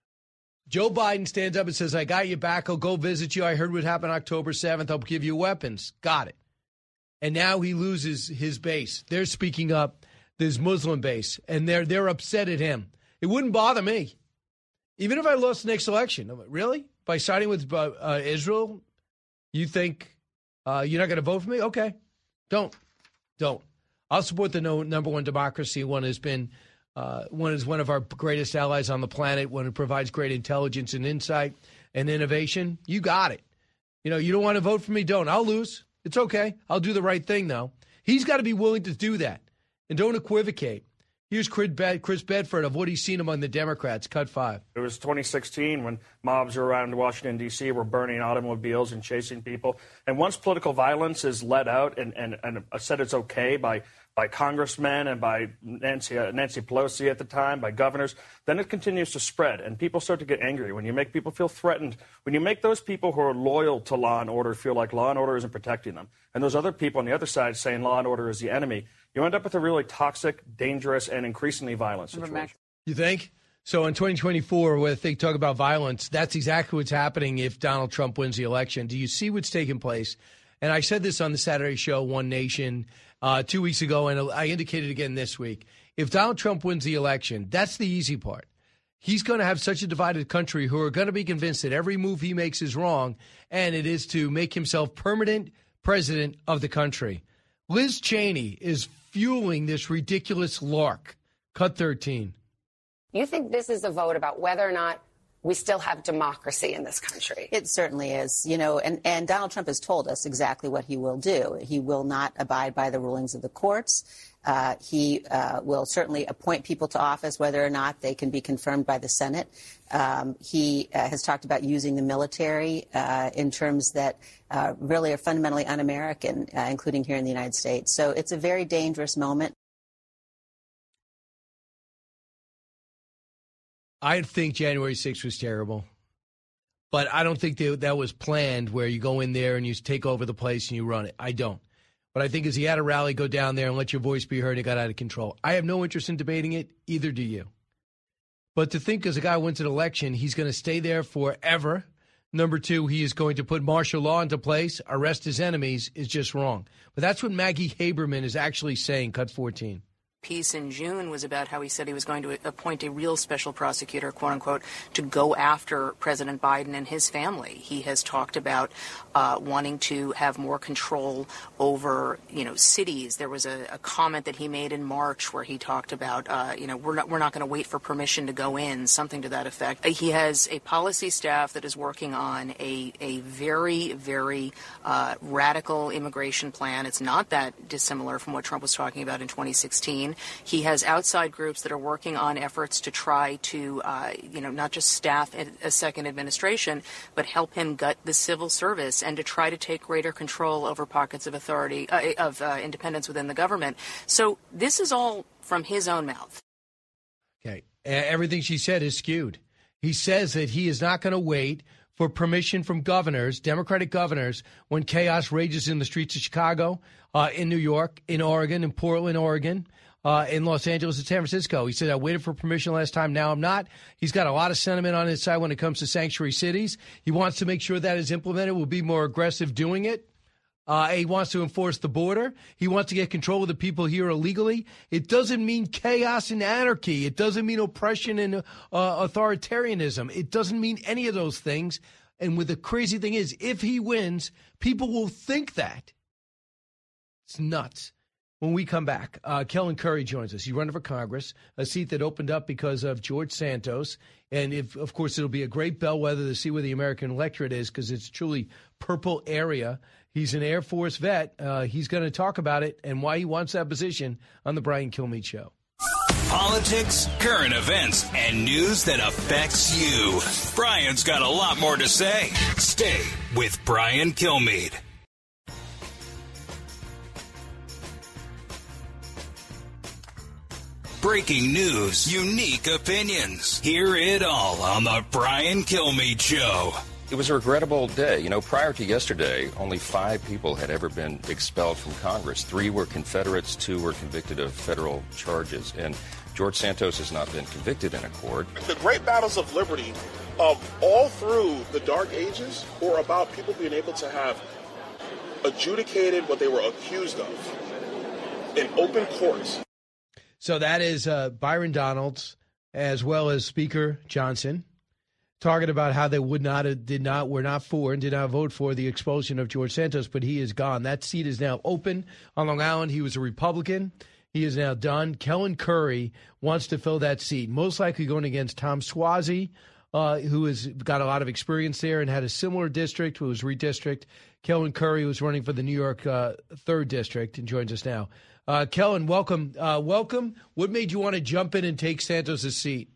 Joe Biden stands up and says, I got you back. I'll go visit you. I heard what happened October seventh. I'll give you weapons. Got it. And now he loses his base. They're speaking up, this Muslim base, and they're they're upset at him. It wouldn't bother me. Even if I lost the next election. Really? By siding with uh, uh, Israel, you think uh, you're not going to vote for me? Okay. Don't. Don't. I'll support the no, number one democracy. One has been, uh, one is one of our greatest allies on the planet. One who provides great intelligence and insight and innovation. You got it. You know, you don't want to vote for me? Don't. I'll lose. It's okay. I'll do the right thing, though. He's got to be willing to do that. And don't equivocate. Here's Chris Bedford of what he's seen among the Democrats. Cut five. It was twenty sixteen when mobs around Washington, D C were burning automobiles and chasing people. And once political violence is let out and, and, and said it's okay by, by congressmen and by Nancy, uh, Nancy Pelosi at the time, by governors, then it continues to spread. And people start to get angry when you make people feel threatened, when you make those people who are loyal to law and order feel like law and order isn't protecting them. And those other people on the other side saying law and order is the enemy. You end up with a really toxic, dangerous, and increasingly violent situation. You think? So in twenty twenty-four, when they talk about violence, that's exactly what's happening if Donald Trump wins the election. Do you see what's taking place? And I said this on the Saturday show, One Nation, uh, two weeks ago, and I indicated again this week. If Donald Trump wins the election, that's the easy part. He's going to have such a divided country who are going to be convinced that every move he makes is wrong, and it is to make himself permanent president of the country. Liz Cheney is fueling this ridiculous lark. Cut thirteen. You think this is a vote about whether or not we still have democracy in this country? It certainly is. You know, and, and Donald Trump has told us exactly what he will do. He will not abide by the rulings of the courts. Uh, he uh, will certainly appoint people to office, whether or not they can be confirmed by the Senate. Um, he uh, has talked about using the military uh, in terms that uh, really are fundamentally un-American, uh, including here in the United States. So it's a very dangerous moment. I think January sixth was terrible, but I don't think that, that was planned where you go in there and you take over the place and you run it. I don't. But I think as he had a rally, go down there and let your voice be heard, it got out of control. I have no interest in debating it, either do you. But to think as a guy wins an election, he's going to stay there forever. Number two, he is going to put martial law into place, arrest his enemies, is just wrong. But that's what Maggie Haberman is actually saying, cut fourteen. Piece in June was about how he said he was going to appoint a real special prosecutor, quote unquote, to go after President Biden and his family. He has talked about uh, wanting to have more control over, you know, cities. There was a, a comment that he made in March where he talked about, uh, you know, we're not we're not going to wait for permission to go in, something to that effect. He has a policy staff that is working on a a very, very uh, radical immigration plan. It's not that dissimilar from what Trump was talking about in twenty sixteen. He has outside groups that are working on efforts to try to, uh, you know, not just staff a second administration, but help him gut the civil service and to try to take greater control over pockets of authority, uh, of uh, independence within the government. So this is all from his own mouth. Okay. Everything she said is skewed. He says that he is not going to wait for permission from governors, Democratic governors, when chaos rages in the streets of Chicago, uh, in New York, in Oregon, in Portland, Oregon. Uh, in Los Angeles and San Francisco. He said, I waited for permission last time. Now I'm not. He's got a lot of sentiment on his side when it comes to sanctuary cities. He wants to make sure that is implemented. We'll be more aggressive doing it. Uh, he wants to enforce the border. He wants to get control of the people here illegally. It doesn't mean chaos and anarchy. It doesn't mean oppression and uh, authoritarianism. It doesn't mean any of those things. And with the crazy thing is, if he wins, people will think that. It's nuts. When we come back, uh, Kellen Curry joins us. He's running for Congress, a seat that opened up because of George Santos. And, if, of course, it'll be a great bellwether to see where the American electorate is because it's a truly purple area He's an Air Force vet. Uh, he's going to talk about it and why he wants that position on the Brian Kilmeade Show. Politics, current events, and news that affects you. Brian's got a lot more to say. Stay with Brian Kilmeade. Breaking news, unique opinions. Hear it all on the Brian Kilmeade Show. It was a regrettable day. You know, prior to yesterday, only five people had ever been expelled from Congress. Three were Confederates, two were convicted of federal charges. And George Santos has not been convicted in a court. The great battles of liberty, um, all through the Dark Ages, were about people being able to have adjudicated what they were accused of in open courts. So that is uh, Byron Donalds, as well as Speaker Johnson, talking about how they would not, have, did not, were not for, and did not vote for the expulsion of George Santos, but he is gone. That seat is now open on Long Island. He was a Republican. He is now done. Kellen Curry wants to fill that seat, most likely going against Tom Suozzi, uh, who has got a lot of experience there and had a similar district, who was redistricted. Kellen Curry was running for the New York uh, third District and joins us now. Uh, Kellen, welcome. Uh, welcome. What made you want to jump in and take Santos' seat?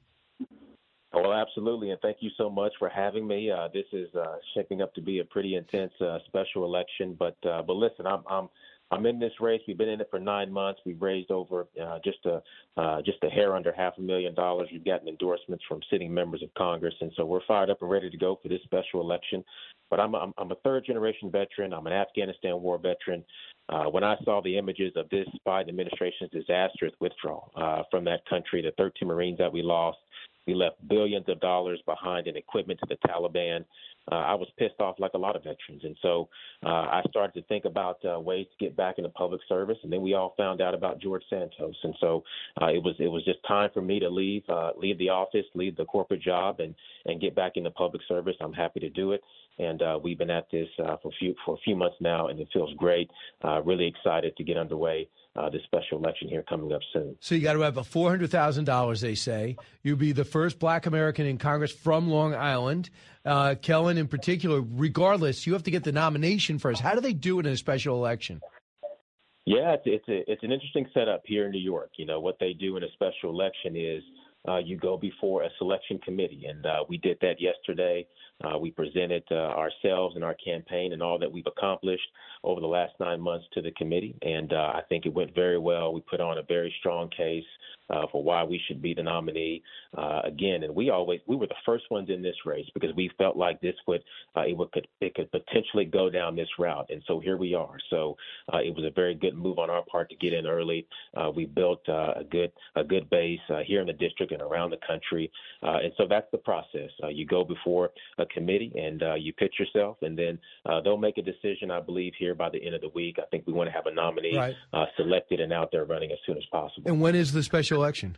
Well, absolutely, and thank you so much for having me. Uh, this is uh, shaping up to be a pretty intense uh, special election, but uh, but listen, I'm I'm I'm in this race. We've been in it for nine months. We've raised over uh, just a uh, just a hair under half a million dollars. We've gotten endorsements from sitting members of Congress, and so we're fired up and ready to go for this special election. But I'm I'm, I'm a third generation veteran. I'm an Afghanistan war veteran. Uh, when I saw the images of this Biden administration's disastrous withdrawal uh, from that country, the thirteen Marines that we lost, we left billions of dollars behind in equipment to the Taliban. Uh, I was pissed off like a lot of veterans. And so uh, I started to think about uh, ways to get back into public service. And then we all found out about George Santos. And so uh, it was it was just time for me to leave, uh, leave the office, leave the corporate job, and, and get back into public service. I'm happy to do it. And uh, we've been at this uh, for, a few, for a few months now, and it feels great. Uh, really excited to get underway. Uh, this special election here coming up soon. So you got to have a four hundred thousand dollars, they say. You'll be the first black American in Congress from Long Island. Uh, Kellen, in particular, regardless, you have to get the nomination first. How do they do it in a special election? Yeah, it's, it's, a, it's an interesting setup here in New York. You know, what they do in a special election is uh, you go before a selection committee, and uh, we did that yesterday. Uh, we presented uh, ourselves and our campaign and all that we've accomplished over the last nine months to the committee, and uh, I think it went very well. We put on a very strong case uh, for why we should be the nominee uh, again. And we always we were the first ones in this race because we felt like this would uh, it would it could potentially go down this route, and so here we are. So uh, it was a very good move on our part to get in early. Uh, we built uh, a good a good base uh, here in the district and around the country, uh, and so that's the process. Uh, you go before a committee and uh, you pitch yourself, and then uh, they'll make a decision, I believe, here by the end of the week. I think we want to have a nominee right. uh, selected and out there running as soon as possible. And when is the special election?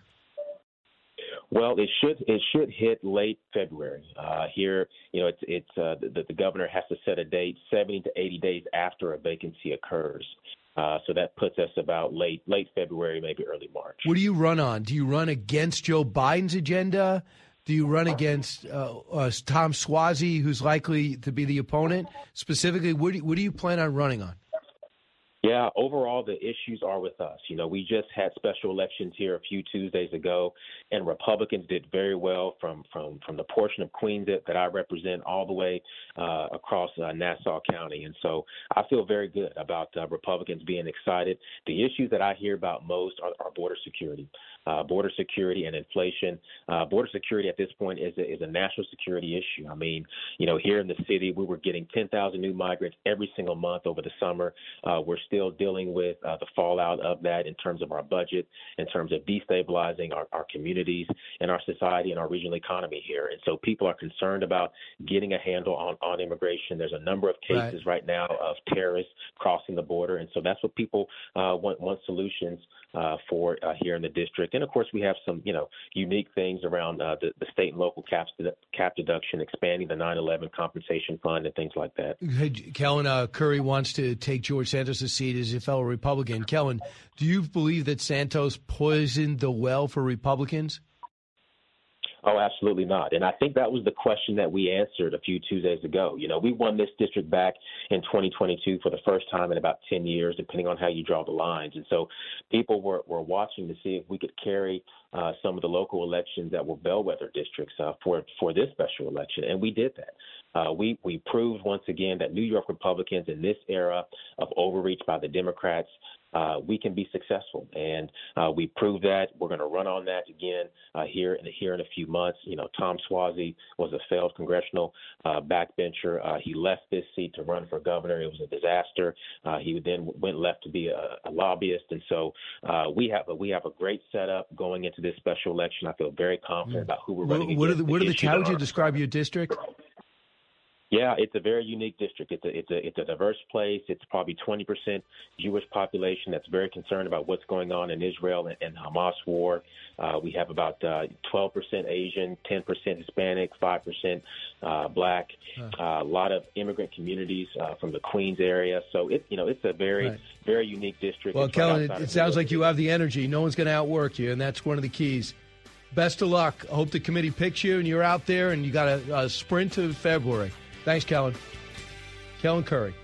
Well, it should it should hit late February. Uh, here, you know, it's it's uh, the, the governor has to set a date seventy to eighty days after a vacancy occurs. Uh, so that puts us about late late February, maybe early March. What do you run on? Do you run against Joe Biden's agenda? Do you run against uh, uh, Tom Suozzi, who's likely to be the opponent? Specifically, what do, you, what do you plan on running on? Yeah, overall, the issues are with us. You know, we just had special elections here a few Tuesdays ago, and Republicans did very well from from, from the portion of Queens that, that I represent all the way uh, across uh, Nassau County. And so I feel very good about uh, Republicans being excited. The issues that I hear about most are, are border security. Uh, border security and inflation. Uh, border security at this point is a, is a national security issue. I mean, you know, here in the city, we were getting ten thousand new migrants every single month over the summer. Uh, we're still dealing with uh, the fallout of that in terms of our budget, in terms of destabilizing our, our communities and our society and our regional economy here. And so people are concerned about getting a handle on, on immigration. There's a number of cases right, right now of terrorists crossing the border. And so that's what people uh, want, want solutions uh, for uh, here in the district. And, of course, we have some, you know, unique things around uh, the, the state and local cap, cap deduction, expanding the nine eleven compensation fund and things like that. Hey, Kellen, uh, Curry wants to take George Santos' seat as a fellow Republican. Kellen, do you believe that Santos poisoned the well for Republicans? Oh, absolutely not. And I think that was the question that we answered a few Tuesdays ago. You know, we won this district back in twenty twenty-two for the first time in about ten years, depending on how you draw the lines. And so people were, were watching to see if we could carry uh, some of the local elections that were bellwether districts uh, for, for this special election. And we did that. Uh, we, we proved once again that New York Republicans in this era of overreach by the Democrats, uh, we can be successful. And uh, we proved that. We're going to run on that again uh, here, in, here in a few months. You know, Tom Suozzi was a failed congressional uh, backbencher. Uh, he left this seat to run for governor. It was a disaster. Uh, he then went left to be a, a lobbyist. And so uh, we have a, we have a great setup going into this special election. I feel very confident about who we're running what, against. What are the, what are the issues how would that you are- describe your district? Yeah, it's a very unique district. It's a it's a it's a diverse place. It's probably twenty percent Jewish population that's very concerned about what's going on in Israel and, and Hamas war. Uh, we have about uh, twelve percent Asian, ten percent Hispanic, five percent uh, Black. Uh, a lot of immigrant communities uh, from the Queens area. So it you know it's a very Right. very unique district. Well, It's right Kellen, it, outside it of sounds New like you have the energy. No one's going to outwork you, and that's one of the keys. Best of luck. I hope the committee picks you, and you're out there, and you got a, a sprint to February. Thanks, Kellen. Kellen Curry.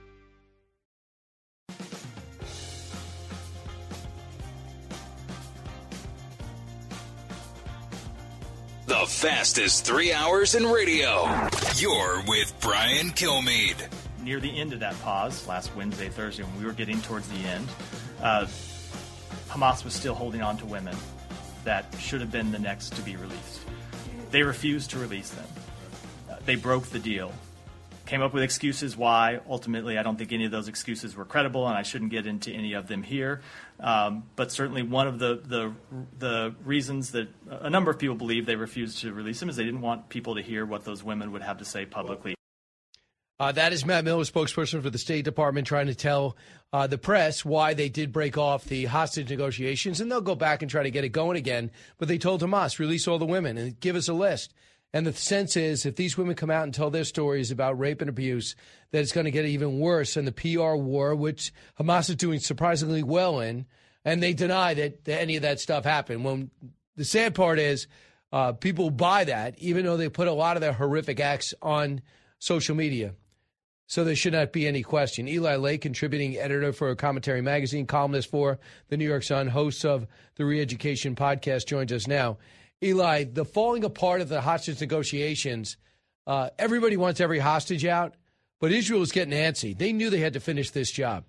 The fastest three hours in radio. You're with Brian Kilmeade. Near the end of that pause, last Wednesday, Thursday, when we were getting towards the end, uh, Hamas was still holding on to women that should have been the next to be released. They refused to release them. Uh, they broke the deal. Came up with excuses why. Ultimately, I don't think any of those excuses were credible, and I shouldn't get into any of them here. Um, but certainly one of the, the the reasons that a number of people believe they refused to release them is they didn't want people to hear what those women would have to say publicly. Uh, that is Matt Miller, spokesperson for the State Department, trying to tell uh, the press why they did break off the hostage negotiations, and they'll go back and try to get it going again. But they told Hamas, release all the women and give us a list. And the sense is if these women come out and tell their stories about rape and abuse, that it's going to get even worse. And the P R war, which Hamas is doing surprisingly well in, and they deny that, that any of that stuff happened. When the sad part is uh, people buy that, even though they put a lot of their horrific acts on social media. So there should not be any question. Eli Lake, contributing editor for Commentary Magazine, columnist for the New York Sun, host of the Re-Education podcast, joins us now. Eli, the falling apart of the hostage negotiations, uh, everybody wants every hostage out, but Israel is getting antsy. They knew they had to finish this job.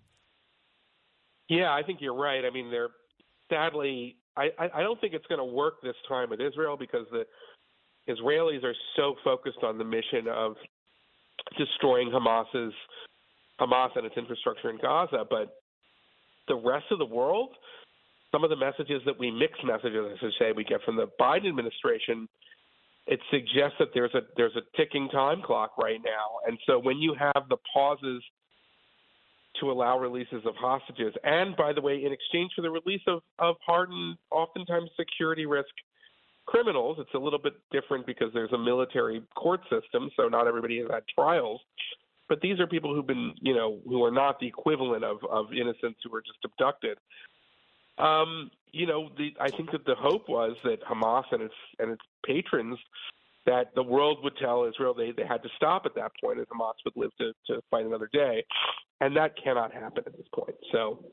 Yeah, I think you're right. I mean, they're sadly, I, I, I don't think it's going to work this time with Israel because the Israelis are so focused on the mission of destroying Hamas's Hamas and its infrastructure in Gaza, but the rest of the world, some of the messages that we mixed messages, I should say, we get from the Biden administration, it suggests that there's a there's a ticking time clock right now. And so when you have the pauses to allow releases of hostages, and by the way, in exchange for the release of, of hardened, oftentimes security risk criminals, it's a little bit different because there's a military court system, so not everybody has had trials. But these are people who've been, you know, who are not the equivalent of, of innocents who were just abducted. Um, you know, the, I think that the hope was that Hamas and its and its patrons, that the world would tell Israel they, they had to stop at that point, and Hamas would live to, to fight another day, and that cannot happen at this point. So,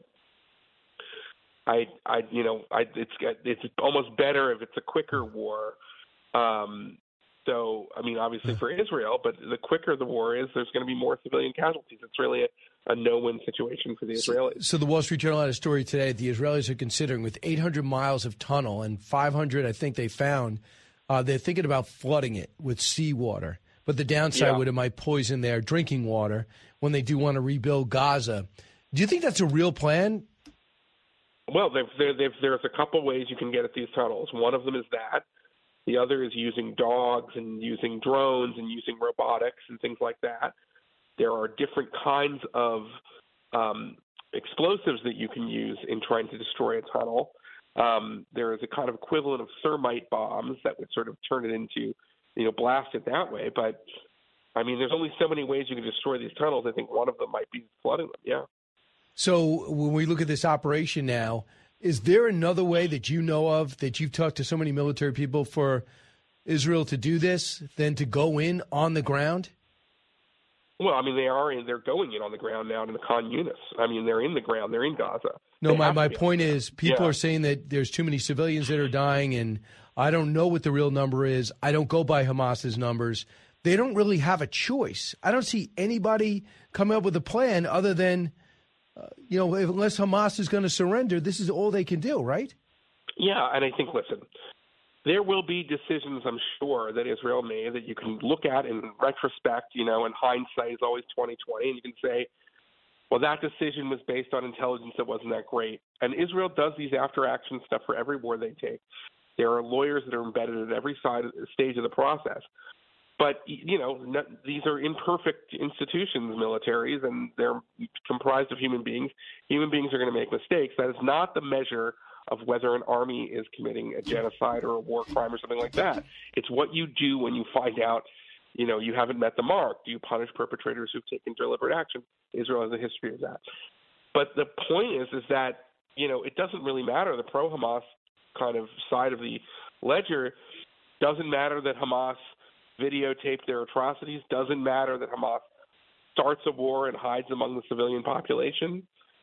I, I, you know, I, it's it's almost better if it's a quicker war. Um, so, I mean, obviously for Israel, but the quicker the war is, there's going to be more civilian casualties. It's really a, a no-win situation for the Israelis. So the Wall Street Journal had a story today. The Israelis are considering, with eight hundred miles of tunnel and five hundred, I think they found, uh, they're thinking about flooding it with seawater. But the downside Yeah. would it might poison their drinking water when they do want to rebuild Gaza. Do you think that's a real plan? Well, they've, they've, they've, there's a couple ways you can get at these tunnels. One of them is that. The other is using dogs and using drones and using robotics and things like that. There are different kinds of um, explosives that you can use in trying to destroy a tunnel. Um, there is a kind of equivalent of thermite bombs that would sort of turn it into, you know, blast it that way. But, I mean, there's only so many ways you can destroy these tunnels. I think one of them might be flooding them, yeah. So when we look at this operation now, is there another way that you know of, that you've talked to so many military people for Israel to do this than to go in on the ground? Well, I mean, they are in, they're going in on the ground now in the Khan Yunis. I mean, they're in the ground. They're in Gaza. No, They my, have to my be. point is people Yeah. are saying that there's too many civilians that are dying, and I don't know what the real number is. I don't go by Hamas's numbers. They don't really have a choice. I don't see anybody coming up with a plan other than, uh, you know, unless Hamas is going to surrender, this is all they can do, right? Yeah, and I think, listen, there will be decisions, I'm sure, that Israel made that you can look at in retrospect, you know, and hindsight is always twenty twenty, and you can say, well, that decision was based on intelligence that wasn't that great. And Israel does these after-action stuff for every war they take. There are lawyers that are embedded at every side stage of the process. But, you know, no, these are imperfect institutions, militaries, and they're comprised of human beings. Human beings are going to make mistakes. That is not the measure of whether an army is committing a genocide or a war crime or something like that. It's what you do when you find out, you know, you haven't met the mark. Do you punish perpetrators who've taken deliberate action? Israel has a history of that. But the point is, is that, you know, it doesn't really matter. The pro-Hamas kind of side of the ledger doesn't matter that Hamas videotaped their atrocities, doesn't matter that Hamas starts a war and hides among the civilian population.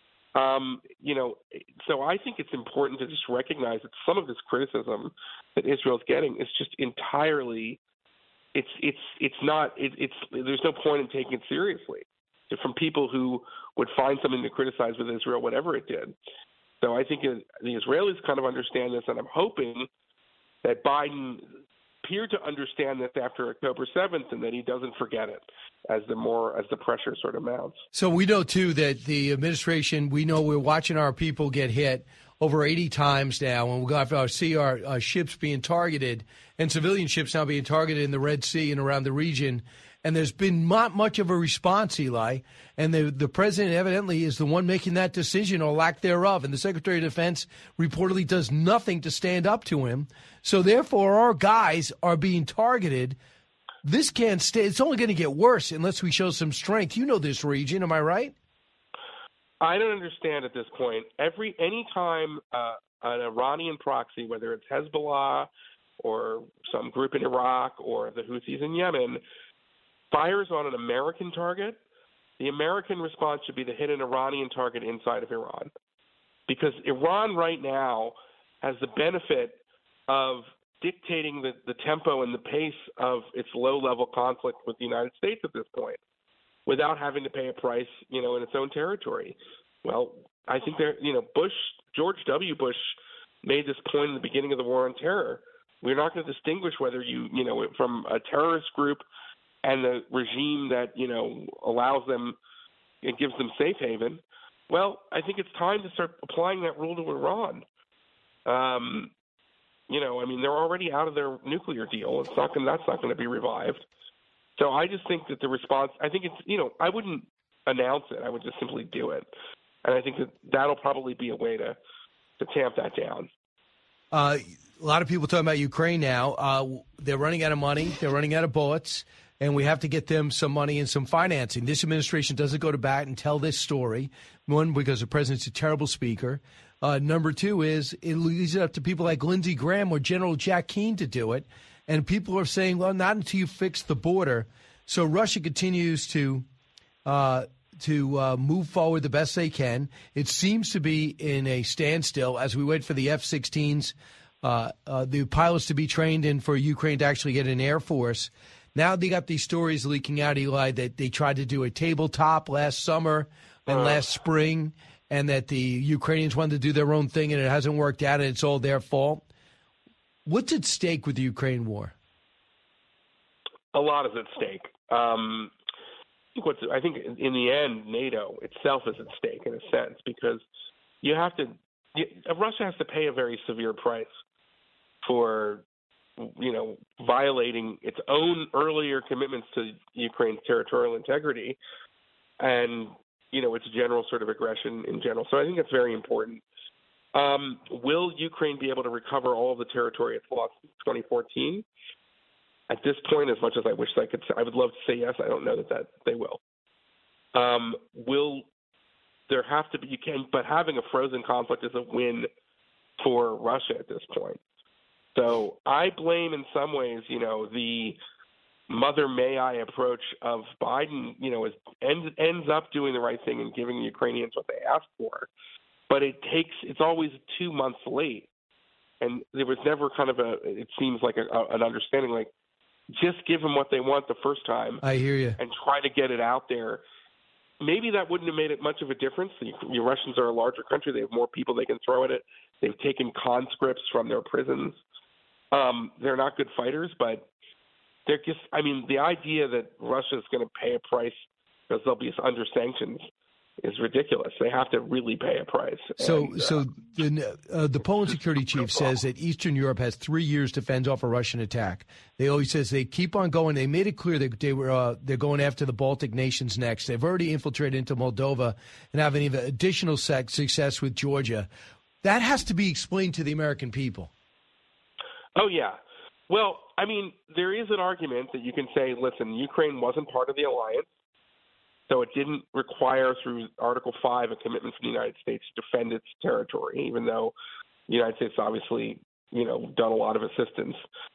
Um, you know, so I think it's important to just recognize that some of this criticism that Israel's getting is just entirely, it's it's it's not, it, it's there's no point in taking it seriously from people who would find something to criticize with Israel, whatever it did. So I think it, the Israelis kind of understand this, and I'm hoping that Biden appeared to understand this after October seventh, and that he doesn't forget it as the more as the pressure sort of mounts. So we know, too, that the administration, we know we're watching our people get hit over eighty times now, and we're going to see our uh, ships being targeted, and civilian ships now being targeted in the Red Sea and around the region. And there's been not much of a response, Eli. And the, the president evidently is the one making that decision or lack thereof. And the Secretary of Defense reportedly does nothing to stand up to him. So therefore, our guys are being targeted. This can't stay. It's only going to get worse unless we show some strength. You know this region. Am I right? I don't understand at this point. Every any time uh, an Iranian proxy, whether it's Hezbollah or some group in Iraq or the Houthis in Yemen, fires on an American target, the American response should be to hit an Iranian target inside of Iran. Because Iran right now has the benefit of dictating the, the tempo and the pace of its low-level conflict with the United States at this point without having to pay a price, you know, in its own territory. Well, I think there, you know, Bush, George W. Bush made this point in the beginning of the war on terror. We're not going to distinguish whether you, you know, from a terrorist group and the regime that, you know, allows them, it gives them safe haven. Well, I think it's time to start applying that rule to Iran. Um, you know, I mean, they're already out of their nuclear deal. It's not going, that's not going to be revived. So I just think that the response, I think it's, you know, I wouldn't announce it. I would just simply do it. And I think that that'll probably be a way to, to tamp that down. Uh, a lot of people talking about Ukraine now. Uh, they're running out of money. They're running out of bullets. And we have to get them some money and some financing. This administration doesn't go to bat and tell this story. One, because the president's a terrible speaker. Uh, number two is it leaves it up to people like Lindsey Graham or General Jack Keane to do it. And people are saying, well, not until you fix the border. So Russia continues to uh, to uh, move forward the best they can. It seems to be in a standstill as we wait for the F sixteens, uh, uh, the pilots to be trained and for Ukraine to actually get an Air Force. Now they got these stories leaking out, Eli, that they tried to do a tabletop last summer and uh. last spring, and that the Ukrainians wanted to do their own thing, and it hasn't worked out, and it's all their fault. What's at stake with the Ukraine war? A lot is at stake. Um, I think what's, I think in the end, NATO itself is at stake in a sense, because you have to, you, Russia has to pay a very severe price for, you know, violating its own earlier commitments to Ukraine's territorial integrity and, you know, its general sort of aggression in general. So I think that's very important. Um, will Ukraine be able to recover all of the territory it's lost in twenty fourteen? At this point, as much as I wish I could say, I would love to say yes. I don't know that, that they will. Um, will there have to be, you can, but having a frozen conflict is a win for Russia at this point. So I blame in some ways, you know, the Mother May I approach of Biden, you know, is, ends, ends up doing the right thing and giving the Ukrainians what they asked for. But it takes, it's always two months late. And there was never kind of a, it seems like a, a, an understanding, like, just give them what they want the first time. I hear you. And try to get it out there. Maybe that wouldn't have made it much of a difference. The, the Russians are a larger country. They have more people they can throw at it. They've taken conscripts from their prisons. Um, they're not good fighters, but they're just, I mean, the idea that Russia is going to pay a price because they'll be under sanctions is ridiculous. They have to really pay a price. So, and, uh, so the, uh, the Poland security chief says that Eastern Europe has three years to fend off a Russian attack. They always says they keep on going. They made it clear that they were uh, they're going after the Baltic nations next. They've already infiltrated into Moldova and having even additional success with Georgia. That has to be explained to the American people. Oh, yeah. Well, I mean, there is an argument that you can say, listen, Ukraine wasn't part of the alliance. So it didn't require through Article five a commitment from the United States to defend its territory, even though the United States obviously, you know, done a lot of assistance.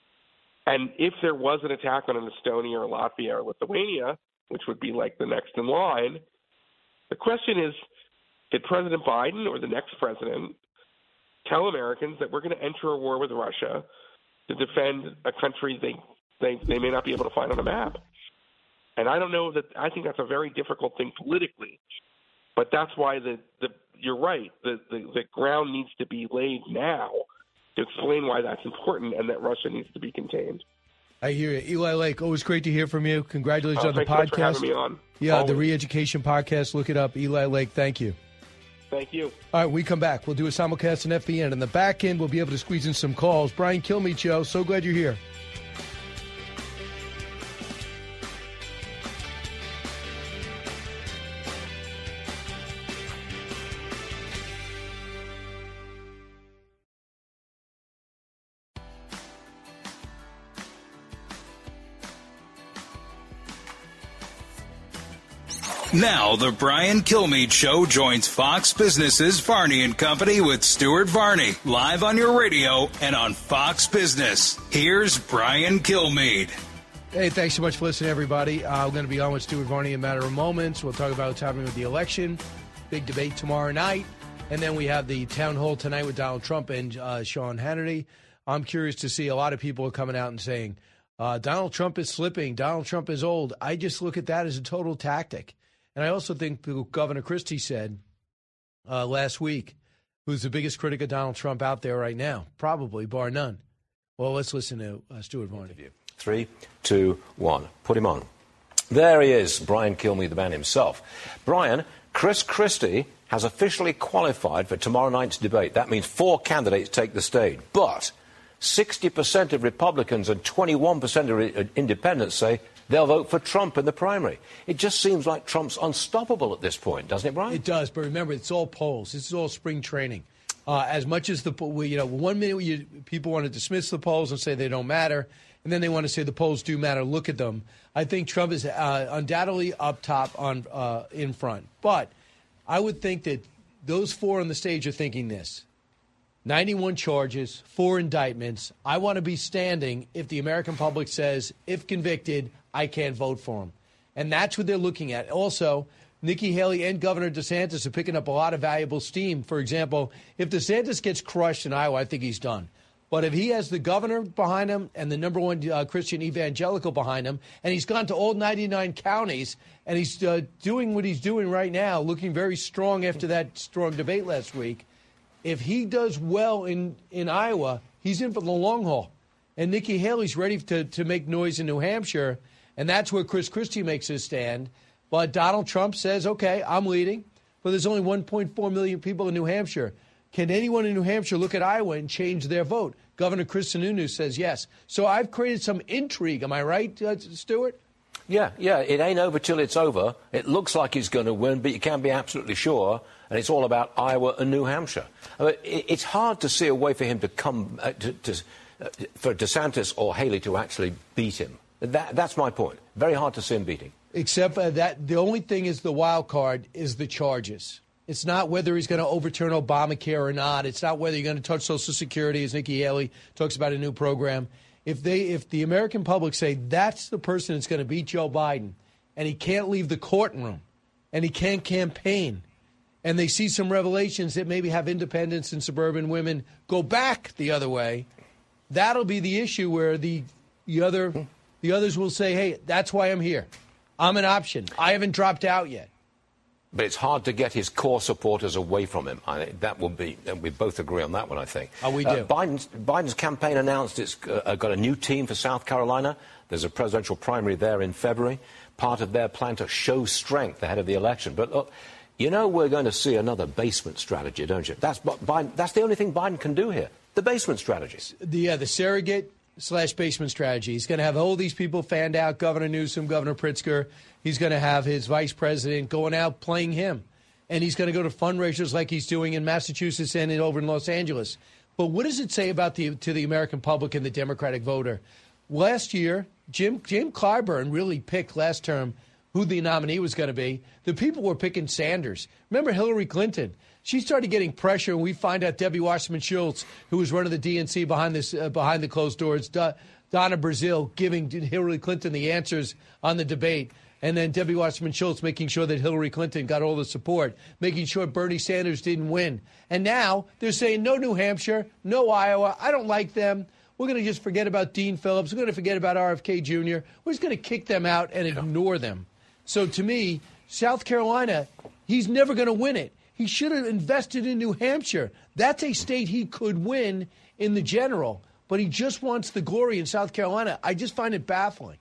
And if there was an attack on an Estonia or Latvia or Lithuania, which would be like the next in line, the question is, did President Biden or the next president tell Americans that we're going to enter a war with Russia to defend a country they, they, they may not be able to find on a map? And I don't know that – I think that's a very difficult thing politically. But that's why the, the you're right. The, the, the ground needs to be laid now to explain why that's important and that Russia needs to be contained. I hear you. Eli Lake, always great to hear from you. Congratulations uh, on the podcast. podcast. For having me on. Yeah, always. The Re-Education Podcast. Look it up. Eli Lake, thank you. Thank you. All right, we come back. We'll do a simulcast on F B N. In the back end, we'll be able to squeeze in some calls. Brian Kilmeade Show. So glad you're here. Now, the Brian Kilmeade Show joins Fox Business's Varney and Company with Stuart Varney, live on your radio and on Fox Business. Here's Brian Kilmeade. Hey, thanks so much for listening, everybody. Uh, we're going to be on with Stuart Varney in a matter of moments. We'll talk about what's happening with the election, big debate tomorrow night, and then we have the town hall tonight with Donald Trump and uh, Sean Hannity. I'm curious to see a lot of people are coming out and saying, uh, Donald Trump is slipping, Donald Trump is old. I just look at that as a total tactic. And I also think Governor Christie said uh, last week, who's the biggest critic of Donald Trump out there right now, probably, bar none. Well, let's listen to uh, Stuart Varney. Three, two, one. Put him on. There he is, Brian Kilmeade, the man himself. Brian, Chris Christie has officially qualified for tomorrow night's debate. That means four candidates take the stage. But sixty percent of Republicans and twenty-one percent of independents say they'll vote for Trump in the primary. It just seems like Trump's unstoppable at this point, doesn't it, Brian? It does, but remember, it's all polls. This is all spring training. Uh, as much as the, you know, one minute you, people want to dismiss the polls and say they don't matter, and then they want to say the polls do matter. Look at them. I think Trump is uh, undoubtedly up top on uh, in front. But I would think that those four on the stage are thinking this. ninety-one charges, four indictments. I want to be standing if the American public says, if convicted, I can't vote for him. And that's what they're looking at. Also, Nikki Haley and Governor DeSantis are picking up a lot of valuable steam. For example, if DeSantis gets crushed in Iowa, I think he's done. But if he has the governor behind him and the number one uh, Christian evangelical behind him, and he's gone to all ninety-nine counties, and he's uh, doing what he's doing right now, looking very strong after that strong debate last week, if he does well in, in Iowa, he's in for the long haul. And Nikki Haley's ready to, to make noise in New Hampshire, and that's where Chris Christie makes his stand. But Donald Trump says, okay, I'm leading, but there's only one point four million people in New Hampshire. Can anyone in New Hampshire look at Iowa and change their vote? Governor Chris Sununu says yes. So I've created some intrigue. Am I right, uh, Stuart? Yeah, yeah, it ain't over till it's over. It looks like he's going to win, but you can't be absolutely sure. And it's all about Iowa and New Hampshire. I mean, it's hard to see a way for him to come, uh, to, to, uh, for DeSantis or Haley to actually beat him. That, that's my point. Very hard to see him beating. Except uh, that the only thing is the wild card is the charges. It's not whether he's going to overturn Obamacare or not. It's not whether you're going to touch Social Security, as Nikki Haley talks about a new program. If they, if the American public say that's the person that's going to beat Joe Biden, and he can't leave the courtroom, and he can't campaign, and they see some revelations that maybe have independents and suburban women go back the other way, that'll be the issue where the the other the others will say, hey, that's why I'm here. I'm an option. I haven't dropped out yet. But it's hard to get his core supporters away from him. I think that will be, we both agree on that one, I think. Oh, we do. Uh, Biden's, Biden's campaign announced it's uh, got a new team for South Carolina. There's a presidential primary there in February, part of their plan to show strength ahead of the election. But look, you know we're going to see another basement strategy, don't you? That's, Biden, that's the only thing Biden can do here, the basement strategy. The, yeah, the surrogate slash basement strategy. He's going to have all these people fanned out, Governor Newsom, Governor Pritzker. He's going to have his vice president going out playing him. And he's going to go to fundraisers like he's doing in Massachusetts and in, over in Los Angeles. But what does it say about the to the American public and the Democratic voter? Last year, Jim, Jim Clyburn really picked last term who the nominee was going to be. The people were picking Sanders. Remember Hillary Clinton? She started getting pressure, and we find out Debbie Wasserman Schultz, who was running the D N C behind this uh, behind the closed doors, Do- Donna Brazile giving Hillary Clinton the answers on the debate, and then Debbie Wasserman Schultz making sure that Hillary Clinton got all the support, making sure Bernie Sanders didn't win. And now they're saying no New Hampshire, no Iowa. I don't like them. We're going to just forget about Dean Phillips. We're going to forget about R F K Junior We're just going to kick them out and ignore them. So to me, South Carolina, he's never going to win it. He should have invested in New Hampshire. That's a state he could win in the general, but he just wants the glory in South Carolina. I just find it baffling.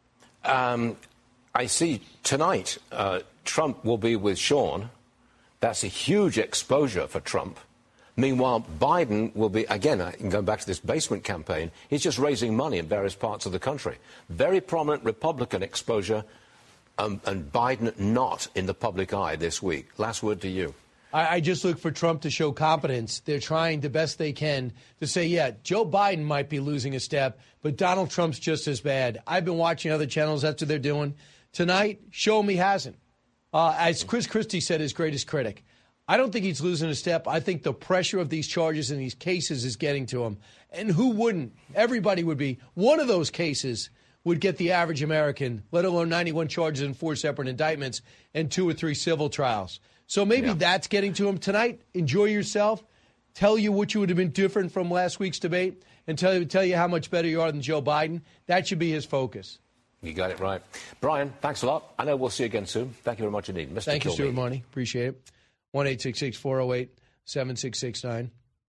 Um, I see tonight uh, Trump will be with Sean. That's a huge exposure for Trump. Meanwhile, Biden will be, again, I can go back to this basement campaign. He's just raising money in various parts of the country. Very prominent Republican exposure, um, and Biden not in the public eye this week. Last word to you. I, I just look for Trump to show competence. They're trying the best they can to say, yeah, Joe Biden might be losing a step, but Donald Trump's just as bad. I've been watching other channels. That's what they're doing. Tonight, show him he hasn't. Uh, as Chris Christie said, his greatest critic. I don't think he's losing a step. I think the pressure of these charges and these cases is getting to him. And who wouldn't? Everybody would be. One of those cases would get the average American, let alone ninety-one charges and four separate indictments and two or three civil trials. So maybe yeah. that's getting to him tonight. Enjoy yourself. Tell you what you would have been different from last week's debate and tell you, tell you how much better you are than Joe Biden. That should be his focus. You got it right. Brian, thanks a lot. I know we'll see you again soon. Thank you very much indeed. Mister Thank Kilmeade. you, Stuart Marnie. Appreciate it. one eight six six, four oh eight, seven six six nine.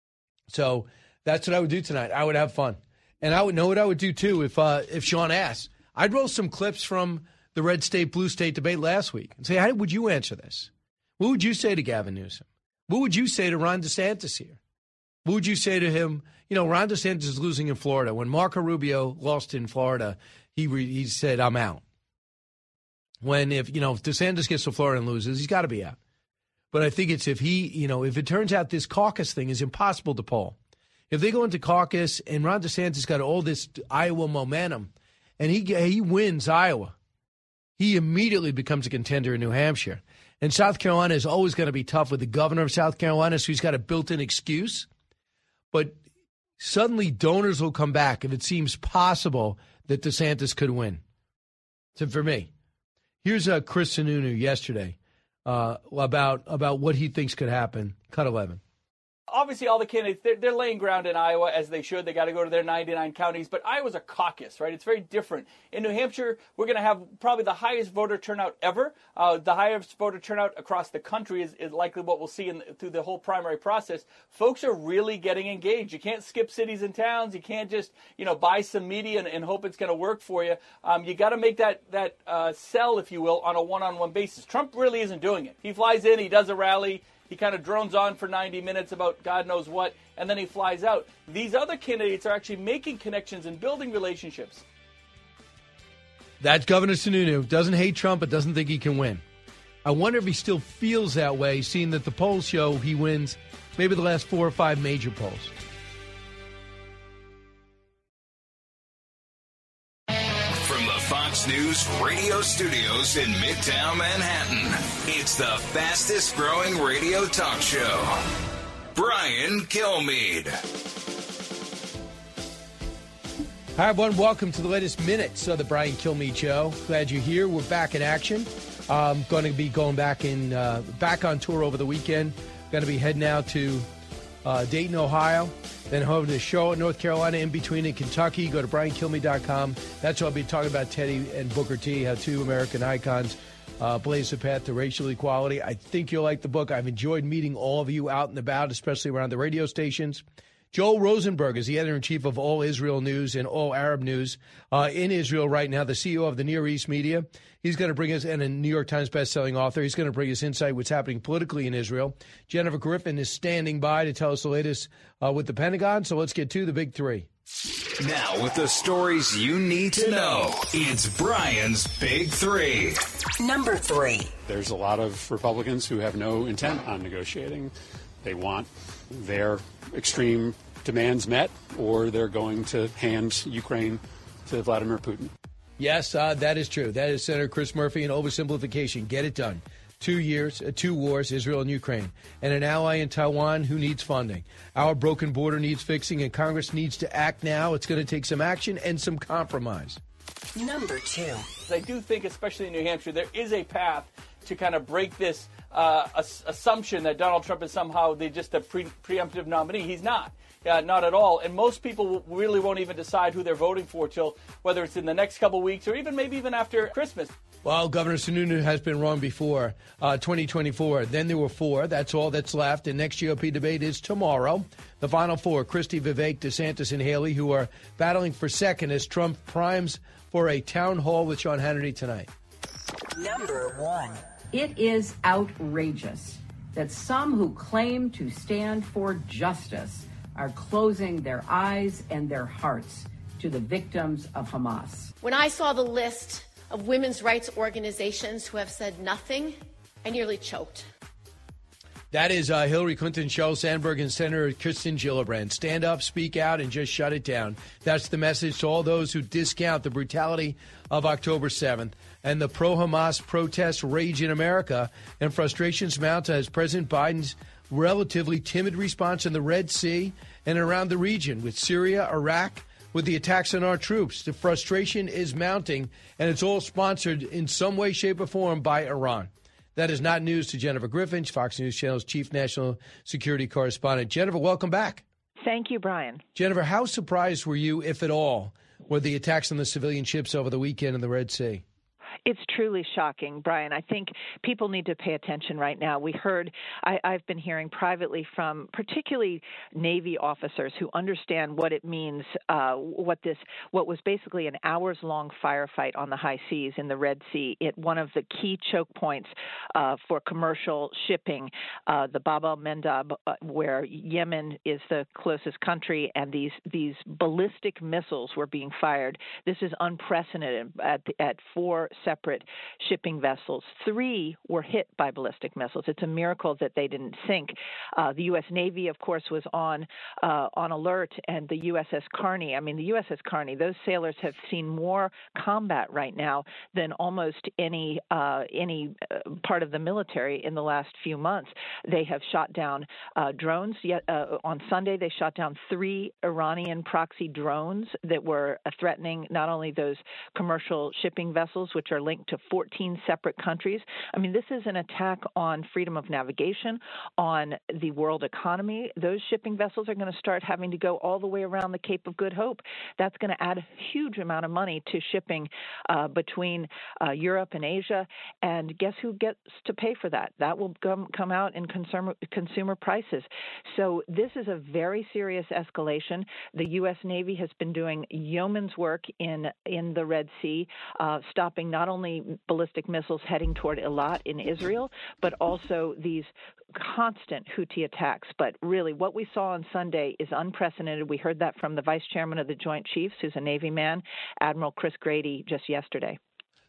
So that's what I would do tonight. I would have fun. And I would know what I would do, too, if uh, if Sean asked. I'd roll some clips from the red state, blue state debate last week and say, how would you answer this? What would you say to Gavin Newsom? What would you say to Ron DeSantis here? What would you say to him? You know, Ron DeSantis is losing in Florida. When Marco Rubio lost in Florida, he re- he said, I'm out. When if, you know, if DeSantis gets to Florida and loses, he's got to be out. But I think it's if he, you know, if it turns out this caucus thing is impossible to poll. If they go into caucus and Ron DeSantis got all this Iowa momentum and he he wins Iowa, he immediately becomes a contender in New Hampshire. And South Carolina is always going to be tough with the governor of South Carolina, so he's got a built-in excuse. But suddenly donors will come back if it seems possible that DeSantis could win. So for me, here's uh, Chris Sununu yesterday. Uh, about about what he thinks could happen. Cut eleven. Obviously, all the candidates, they're, they're laying ground in Iowa, as they should. They got to go to their ninety-nine counties. But Iowa's a caucus, right? It's very different. In New Hampshire, we're going to have probably the highest voter turnout ever. Uh, the highest voter turnout across the country is, is likely what we'll see in, through the whole primary process. Folks are really getting engaged. You can't skip cities and towns. You can't just, you know, buy some media and, and hope it's going to work for you. Um, you got to make that, that uh, sell, if you will, on a one-on-one basis. Trump really isn't doing it. He flies in, he does a rally, he kind of drones on for ninety minutes about God knows what, and then he flies out. These other candidates are actually making connections and building relationships. That's Governor Sununu. Doesn't hate Trump, but doesn't think he can win. I wonder if he still feels that way, seeing that the polls show he wins maybe the last four or five major polls. From the Fox News radio studios in Midtown Manhattan, it's the fastest growing radio talk show. Brian Kilmeade. Hi, everyone. Welcome to the latest minutes of the Brian Kilmeade Show. Glad you're here. We're back in action. I'm going to be going back in, uh, back on tour over the weekend. Going to be heading out to uh, Dayton, Ohio, then home to Charlotte, North Carolina, in between in Kentucky. Go to brian kilmeade dot com. That's what I'll be talking about Teddy and Booker T, how two American icons uh, blaze the path to racial equality. I think you'll like the book. I've enjoyed meeting all of you out and about, especially around the radio stations. Joel Rosenberg is the editor-in-chief of All Israel News and All Arab News uh, in Israel right now, the C E O of the Near East Media. He's going to bring us, and a New York Times bestselling author, he's going to bring us insight what's happening politically in Israel. Jennifer Griffin is standing by to tell us the latest uh, with the Pentagon, so let's get to the big three. Now with the stories you need to know, it's Brian's Big Three. Number three. There's a lot of Republicans who have no intent on negotiating. They want their extreme demands met, or they're going to hand Ukraine to Vladimir Putin. Yes, uh, that is true. That is Senator Chris Murphy. An oversimplification. Get it done. Two years, uh, two wars, Israel and Ukraine, and an ally in Taiwan who needs funding. Our broken border needs fixing, and Congress needs to act now. It's going to take some action and some compromise. Number two. I do think, especially in New Hampshire, there is a path to kind of break this uh, ass- assumption that Donald Trump is somehow the, just a pre- preemptive nominee. He's not. Uh, not at all. And most people really won't even decide who they're voting for till whether it's in the next couple weeks or even maybe even after Christmas. Well, Governor Sununu has been wrong before, uh, twenty twenty-four. Then there were four. That's all that's left. And next G O P debate is tomorrow. The final four, Christie, Vivek, DeSantis, and Haley, who are battling for second as Trump primes for a town hall with Sean Hannity tonight. Number one. It is outrageous that some who claim to stand for justice are closing their eyes and their hearts to the victims of Hamas. When I saw the list of women's rights organizations who have said nothing, I nearly choked. That is uh, Hillary Clinton, Sheryl Sandberg, and Senator Kirsten Gillibrand. Stand up, speak out, and just shut it down. That's the message to all those who discount the brutality of October seventh. And the pro-Hamas protests rage in America, and frustrations mount as President Biden's relatively timid response in the Red Sea and around the region with Syria, Iraq, with the attacks on our troops. The frustration is mounting, and it's all sponsored in some way, shape, or form by Iran. That is not news to Jennifer Griffin, Fox News Channel's chief national security correspondent. Jennifer, welcome back. Thank you, Brian. Jennifer, how surprised were you, if at all, were the attacks on the civilian ships over the weekend in the Red Sea? It's truly shocking, Brian. I think people need to pay attention right now. We heard, I, I've been hearing privately from particularly Navy officers who understand what it means, uh, what this, what was basically an hours-long firefight on the high seas in the Red Sea. It one of the key choke points uh, for commercial shipping, uh, the Bab el-Mandab, uh, where Yemen is the closest country, and these these ballistic missiles were being fired. This is unprecedented at at four separate shipping vessels. Three were hit by ballistic missiles. It's a miracle that they didn't sink. Uh, the U S Navy, of course, was on uh, on alert, and the U S S Carney. I mean, the U S S Carney. Those sailors have seen more combat right now than almost any uh, any uh, part of the military in the last few months. They have shot down uh, drones. Yet uh, on Sunday, they shot down three Iranian proxy drones that were uh, threatening not only those commercial shipping vessels, which are linked to fourteen separate countries. I mean, this is an attack on freedom of navigation, on the world economy. Those shipping vessels are going to start having to go all the way around the Cape of Good Hope. That's going to add a huge amount of money to shipping uh, between uh, Europe and Asia. And guess who gets to pay for that? That will come, come out in consumer, consumer prices. So this is a very serious escalation. The U S Navy has been doing yeoman's work in, in the Red Sea, uh, stopping not only ballistic missiles heading toward Eilat in Israel, but also these constant Houthi attacks. But really, what we saw on Sunday is unprecedented. We heard that from the vice chairman of the Joint Chiefs, who's a Navy man, Admiral Chris Grady, just yesterday.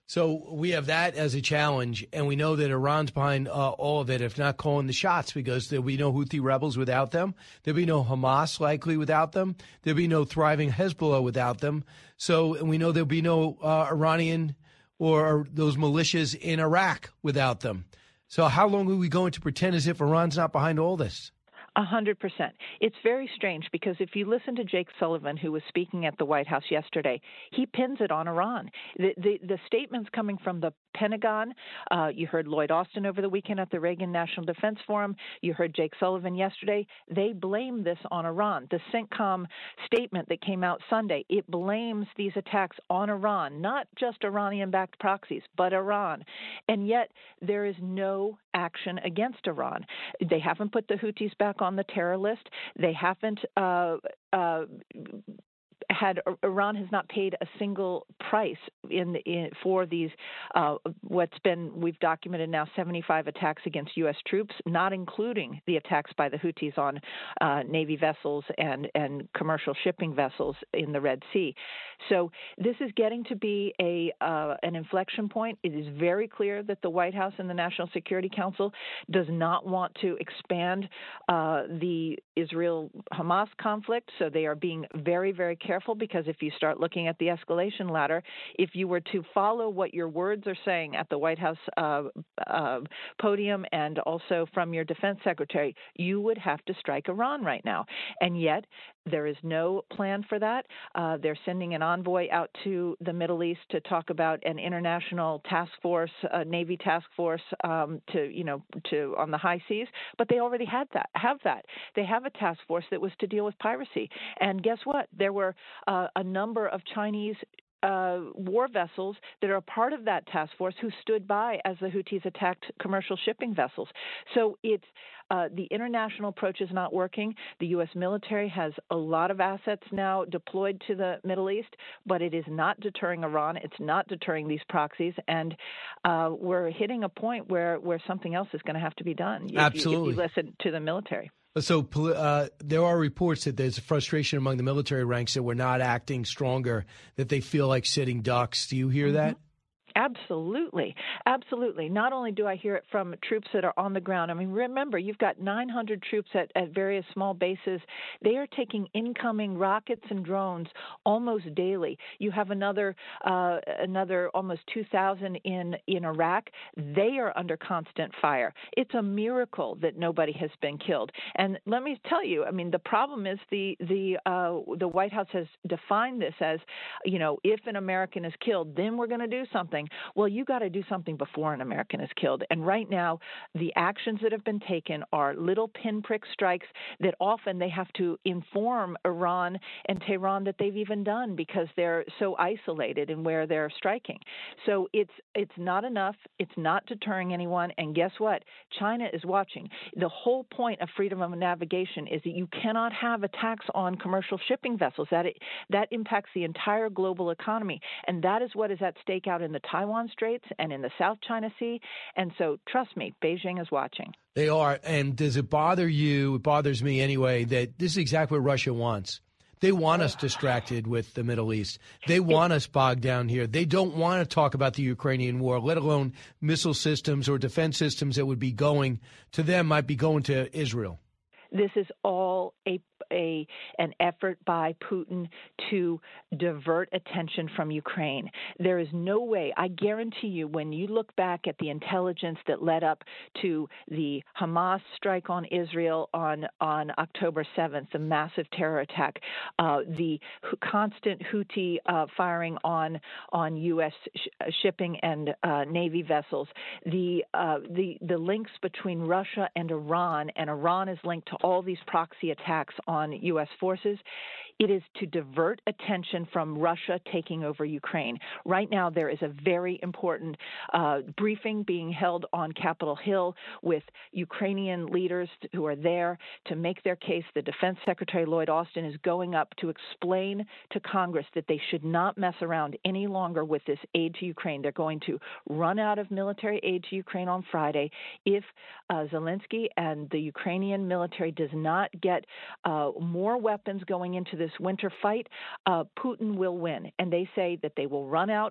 So we have that as a challenge, and we know that Iran's behind uh, all of it, if not calling the shots, because there'll be no Houthi rebels without them. There'll be no Hamas likely without them. There'll be no thriving Hezbollah without them. So and we know there'll be no uh, Iranian or those militias in Iraq without them. So how long are we going to pretend as if Iran's not behind all this? A hundred percent. It's very strange because if you listen to Jake Sullivan, who was speaking at the White House yesterday, he pins it on Iran. The the, the statements coming from the Pentagon, uh, you heard Lloyd Austin over the weekend at the Reagan National Defense Forum, you heard Jake Sullivan yesterday, they blame this on Iran. The CENTCOM statement that came out Sunday, it blames these attacks on Iran, not just Iranian-backed proxies, but Iran. And yet there is no action against Iran. They haven't put the Houthis back on the terror list. They haven't uh, uh, had Iran has not paid a single price in, in for these uh, what's been we've documented now seventy-five attacks against U S troops, not including the attacks by the Houthis on uh, Navy vessels and and commercial shipping vessels in the Red Sea. So this is getting to be a uh, an inflection point. It is very clear that the White House and the National Security Council does not want to expand uh, the Israel-Hamas conflict, so they are being very, very careful, because if you start looking at the escalation ladder, if you were to follow what your words are saying at the White House uh, uh, podium and also from your defense secretary, you would have to strike Iran right now. And yet there is no plan for that. Uh, they're sending an envoy out to the Middle East to talk about an international task force, a Navy task force um, to, you know, to on the high seas. But they already had that, have that. They have a task force that was to deal with piracy. And guess what? There were uh, a number of Chinese Uh, war vessels that are a part of that task force who stood by as the Houthis attacked commercial shipping vessels. So it's uh, the international approach is not working. The U S military has a lot of assets now deployed to the Middle East, but it is not deterring Iran. It's not deterring these proxies, and uh, we're hitting a point where, where something else is going to have to be done. If Absolutely. You, if you listen to the military. So uh, there are reports that there's frustration among the military ranks that we're not acting stronger, that they feel like sitting ducks. Do you hear mm-hmm. that? Absolutely. Absolutely. Not only do I hear it from troops that are on the ground. I mean, remember, you've got nine hundred troops at, at various small bases. They are taking incoming rockets and drones almost daily. You have another uh, another almost two thousand in, in Iraq. They are under constant fire. It's a miracle that nobody has been killed. And let me tell you, I mean, the problem is the the uh, the White House has defined this as, you know, if an American is killed, then we're going to do something. Well, you got to do something before an American is killed. And right now, the actions that have been taken are little pinprick strikes that often they have to inform Iran and Tehran that they've even done, because they're so isolated in where they're striking. So it's it's not enough. It's not deterring anyone. And guess what? China is watching. The whole point of freedom of navigation is that you cannot have attacks on commercial shipping vessels. That it, that impacts the entire global economy. And that is what is at stake out in the Taiwan Straits and in the South China Sea. And so, trust me, Beijing is watching. They are. And does it bother you, it bothers me anyway, that this is exactly what Russia wants. They want us distracted with the Middle East. They want us bogged down here. They don't want to talk about the Ukrainian war, let alone missile systems or defense systems that would be going to them, might be going to Israel. This is all a, a an effort by Putin to divert attention from Ukraine. There is no way, I guarantee you, when you look back at the intelligence that led up to the Hamas strike on Israel on, on October seventh, the massive terror attack, uh, the constant Houthi uh, firing on on U S sh- shipping and uh, Navy vessels, the, uh, the the links between Russia and Iran, and Iran is linked to all these proxy attacks on U S forces. It is to divert attention from Russia taking over Ukraine. Right now, there is a very important uh, briefing being held on Capitol Hill with Ukrainian leaders who are there to make their case. The Defense Secretary Lloyd Austin is going up to explain to Congress that they should not mess around any longer with this aid to Ukraine. They're going to run out of military aid to Ukraine on Friday if uh, Zelensky and the Ukrainian military does not get uh, more weapons going into this winter fight. uh, Putin will win. And they say that they will run out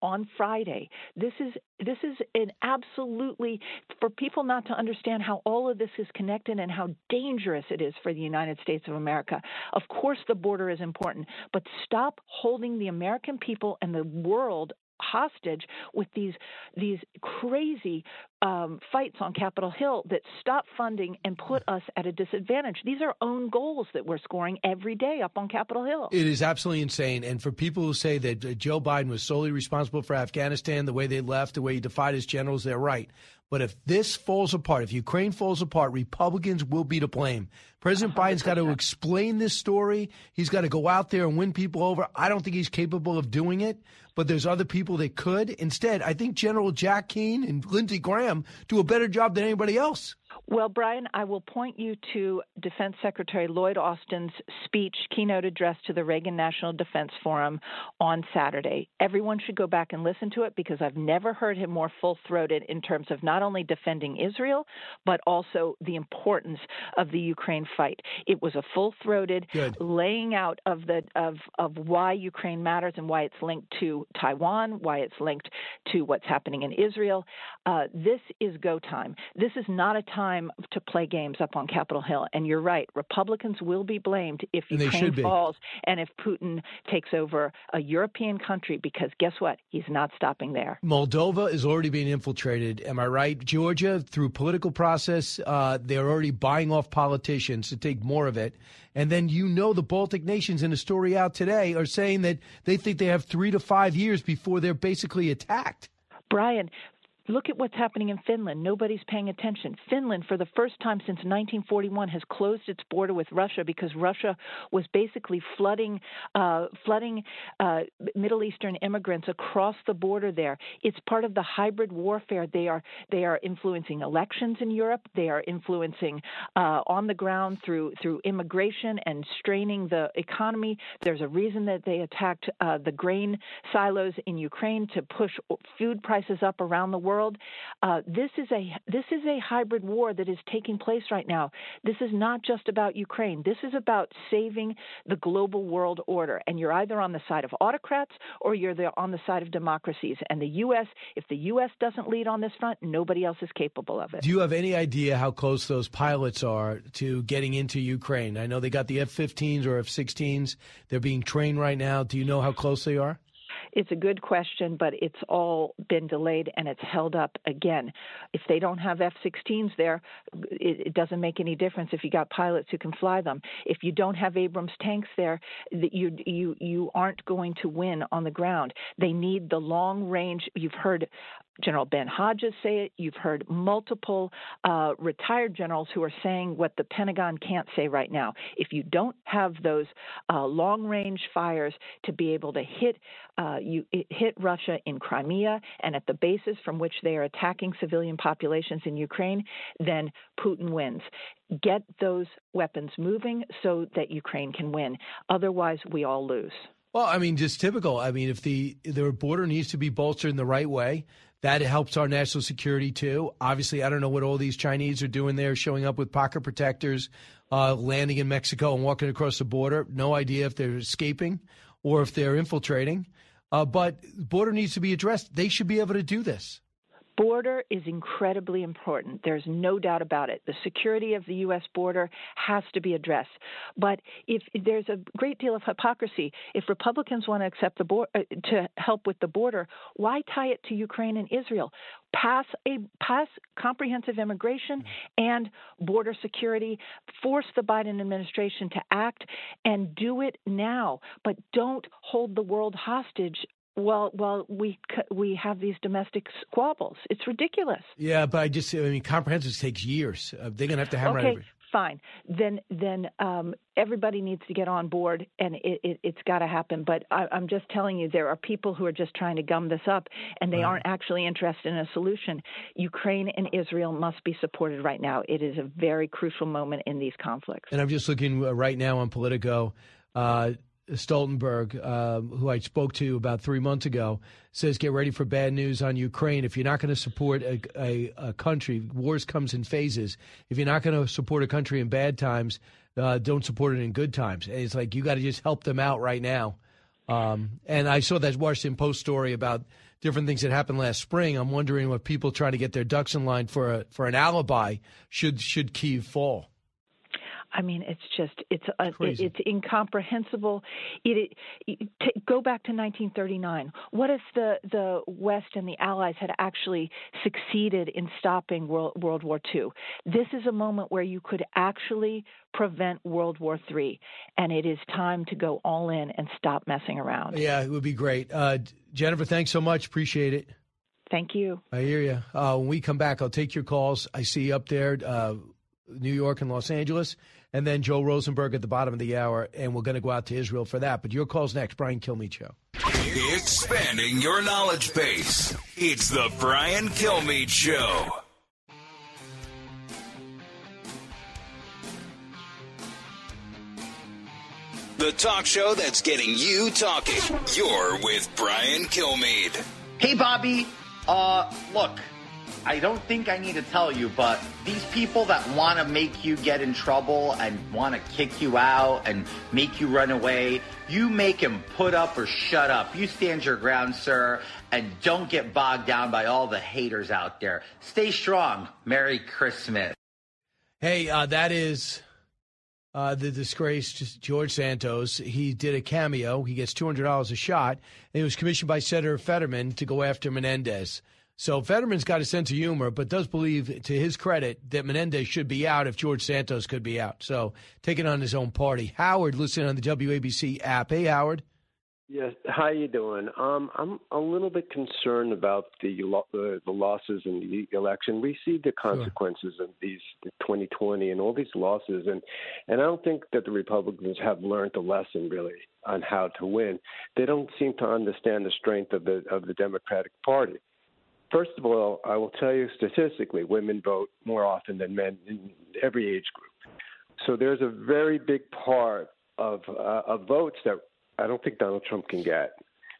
on Friday. This is this is an absolutely, for people not to understand how all of this is connected and how dangerous it is for the United States of America. Of course, the border is important, but stop holding the American people and the world hostage with these these crazy um, fights on Capitol Hill that stop funding and put us at a disadvantage. These are own goals that we're scoring every day up on Capitol Hill. It is absolutely insane. And for people who say that Joe Biden was solely responsible for Afghanistan, the way they left, the way he defied his generals, they're right. But if this falls apart, if Ukraine falls apart, Republicans will be to blame. President one hundred percent. Biden's got to explain this story. He's got to go out there and win people over. I don't think he's capable of doing it, but there's other people that could. Instead, I think General Jack Keane and Lindsey Graham do a better job than anybody else. Well, Brian, I will point you to Defense Secretary Lloyd Austin's speech, keynote address to the Reagan National Defense Forum on Saturday. Everyone should go back and listen to it because I've never heard him more full-throated in terms of not only defending Israel, but also the importance of the Ukraine fight. It was a full-throated Good. laying out of the of, of why Ukraine matters and why it's linked to Taiwan, why it's linked to what's happening in Israel. Uh, this is go time. This is not a time to play games up on Capitol Hill. And you're right, Republicans will be blamed if And they Ukraine should be. falls and if Putin takes over a European country, because guess what? He's not stopping there. Moldova is already being infiltrated. Am I right? Georgia, through political process, uh, they're already buying off politicians to take more of it. And then you know the Baltic nations in a story out today are saying that they think they have three to five years before they're basically attacked. Brian, look at what's happening in Finland. Nobody's paying attention. Finland, for the first time since nineteen forty-one, has closed its border with Russia because Russia was basically flooding uh, flooding uh, Middle Eastern immigrants across the border there. It's part of the hybrid warfare. They are they are influencing elections in Europe. They are influencing uh, on the ground through through immigration and straining the economy. There's a reason that they attacked uh, the grain silos in Ukraine to push food prices up around the world. Uh, this is a this is a hybrid war that is taking place right now. This is not just about Ukraine. This is about saving the global world order. And you're either on the side of autocrats or you're there on the side of democracies. And the U S, if the U S doesn't lead on this front, nobody else is capable of it. Do you have any idea how close those pilots are to getting into Ukraine? I know they got the F fifteens or F sixteens. They're being trained right now. Do you know how close they are? It's a good question, but it's all been delayed and it's held up again. If they don't have F sixteens there, it, it doesn't make any difference if you got pilots who can fly them. If you don't have Abrams tanks there, you you you aren't going to win on the ground. They need the long range. You've heard General Ben Hodges say it. You've heard multiple uh, retired generals who are saying what the Pentagon can't say right now. If you don't have those uh, long-range fires to be able to hit uh, you hit Russia in Crimea and at the bases from which they are attacking civilian populations in Ukraine, then Putin wins. Get those weapons moving so that Ukraine can win. Otherwise, we all lose. Well, I mean, just typical. I mean, if the the border needs to be bolstered in the right way, that helps our national security, too. Obviously, I don't know what all these Chinese are doing there, showing up with pocket protectors, uh, landing in Mexico and walking across the border. No idea if they're escaping or if they're infiltrating. Uh, but border needs to be addressed. They should be able to do this. Border is incredibly important. There's no doubt about it. The security of the U S border has to be addressed. But if there's a great deal of hypocrisy, if Republicans want to accept the board, uh, to help with the border, why tie it to Ukraine and Israel? Pass a pass comprehensive immigration and border security. Force the Biden administration to act and do it now. But don't hold the world hostage. Well, well, we we have these domestic squabbles. It's ridiculous. Yeah, but I just, I mean, comprehensive takes years. Uh, they're going to have to hammer okay, it. Fine. Then then um, everybody needs to get on board, and it, it, it's got to happen. But I, I'm just telling you, there are people who are just trying to gum this up, and they right. aren't actually interested in a solution. Ukraine and Israel must be supported right now. It is a very crucial moment in these conflicts. And I'm just looking right now on Politico. Uh, Stoltenberg, uh, who I spoke to about three months ago, says get ready for bad news on Ukraine. If you're not going to support a, a, a country, wars comes in phases. If you're not going to support a country in bad times, uh, don't support it in good times. And it's like you got to just help them out right now. Um, and I saw that Washington Post story about different things that happened last spring. I'm wondering what people trying to get their ducks in line for a, for an alibi should should Kyiv fall. I mean, it's just, it's a, it, it's incomprehensible. It, it, t- go back to nineteen thirty-nine. What if the, the West and the Allies had actually succeeded in stopping World, World War Two? This is a moment where you could actually prevent World War Three, and it is time to go all in and stop messing around. Yeah, it would be great. Uh, Jennifer, thanks so much. Appreciate it. Thank you. I hear you. Uh, when we come back, I'll take your calls. I see you up there, uh, New York and Los Angeles, and then Joel Rosenberg at the bottom of the hour, and we're going to go out to Israel for that. But your call's next. Brian Kilmeade Show. Expanding your knowledge base. It's the Brian Kilmeade Show. The talk show that's getting you talking. You're with Brian Kilmeade. Hey, Bobby. Uh, look. I don't think I need to tell you, but these people that want to make you get in trouble and want to kick you out and make you run away, you make them put up or shut up. You stand your ground, sir, and don't get bogged down by all the haters out there. Stay strong. Merry Christmas. Hey, uh, that is uh, the disgraced George Santos. He did a cameo. He gets two hundred dollars a shot, and he was commissioned by Senator Fetterman to go after Menendez. So Fetterman's got a sense of humor, but does believe, to his credit, that Menendez should be out if George Santos could be out. So taking on his own party. Howard, listening on the W A B C app. Hey, Howard. Yes, how you doing? Um, I'm a little bit concerned about the lo- uh, the losses in the election. We see the consequences sure. of these the twenty twenty and all these losses, and and I don't think that the Republicans have learned a lesson really on how to win. They don't seem to understand the strength of the of the Democratic Party. First of all, I will tell you statistically, women vote more often than men in every age group. So there's a very big part of, uh, of votes that I don't think Donald Trump can get.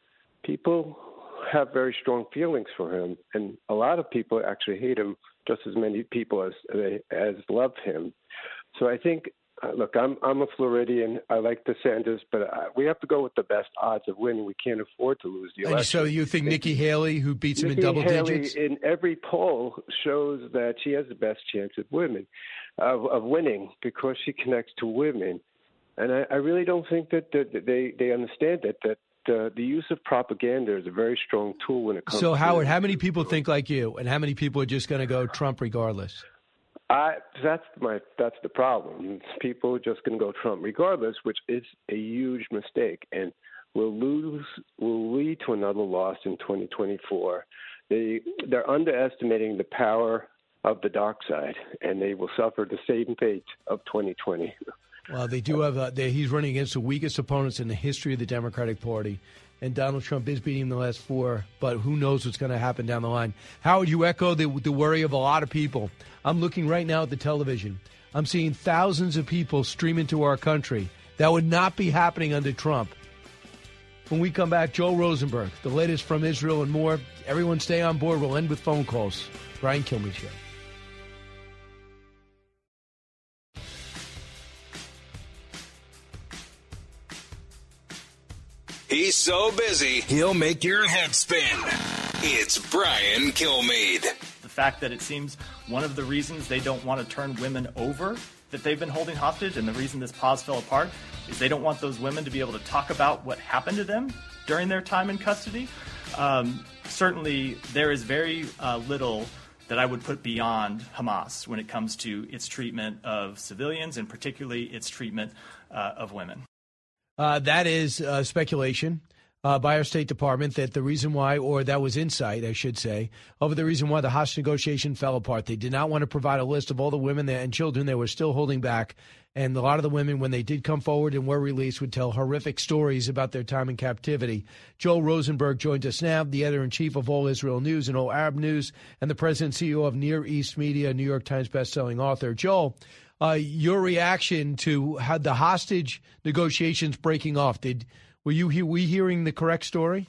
People have very strong feelings for him, and a lot of people actually hate him just as many people as as love him. So I think, uh, look, I'm I'm a Floridian. I like DeSantis, but I, we have to go with the best odds of winning. We can't afford to lose the election. And so you think Nikki Haley, who beats him Nikki in double Haley, digits? In every poll shows that she has the best chance of women, of, of winning, because she connects to women. And I, I really don't think that, that, that they, they understand it, that uh, the use of propaganda is a very strong tool when it comes So, to... Howard, how many people think like you, and how many people are just going to go Trump regardless? I, that's my that's the problem. People are just going to go Trump regardless, which is a huge mistake, and will lose will lead to another loss in twenty twenty-four. They they're underestimating the power of the dark side, and they will suffer the same fate of twenty twenty. Well, they do have. A, they, he's running against the weakest opponents in the history of the Democratic Party, and Donald Trump is beating the last four. But who knows what's going to happen down the line? Howard, you echo the, the worry of a lot of people. I'm looking right now at the television. I'm seeing thousands of people stream into our country. That would not be happening under Trump. When we come back, Joel Rosenberg, the latest from Israel and more. Everyone stay on board. We'll end with phone calls. Brian Kilmeade Show. He's so busy, he'll make your head spin. It's Brian Kilmeade. The fact that it seems one of the reasons they don't want to turn women over that they've been holding hostage, and the reason this pause fell apart, is they don't want those women to be able to talk about what happened to them during their time in custody. Um, certainly, there is very uh, little that I would put beyond Hamas when it comes to its treatment of civilians, and particularly its treatment uh, of women. Uh, that is uh, speculation uh, by our State Department that the reason why, or that was insight, I should say, over the reason why the hostage negotiation fell apart. They did not want to provide a list of all the women and children they were still holding back. And a lot of the women, when they did come forward and were released, would tell horrific stories about their time in captivity. Joel Rosenberg joins us now, the editor-in-chief of All Israel News and All Arab News, and the president and C E O of Near East Media, New York Times bestselling author. Joel, Uh, your reaction to how the hostage negotiations breaking off? Did were you were we hearing the correct story?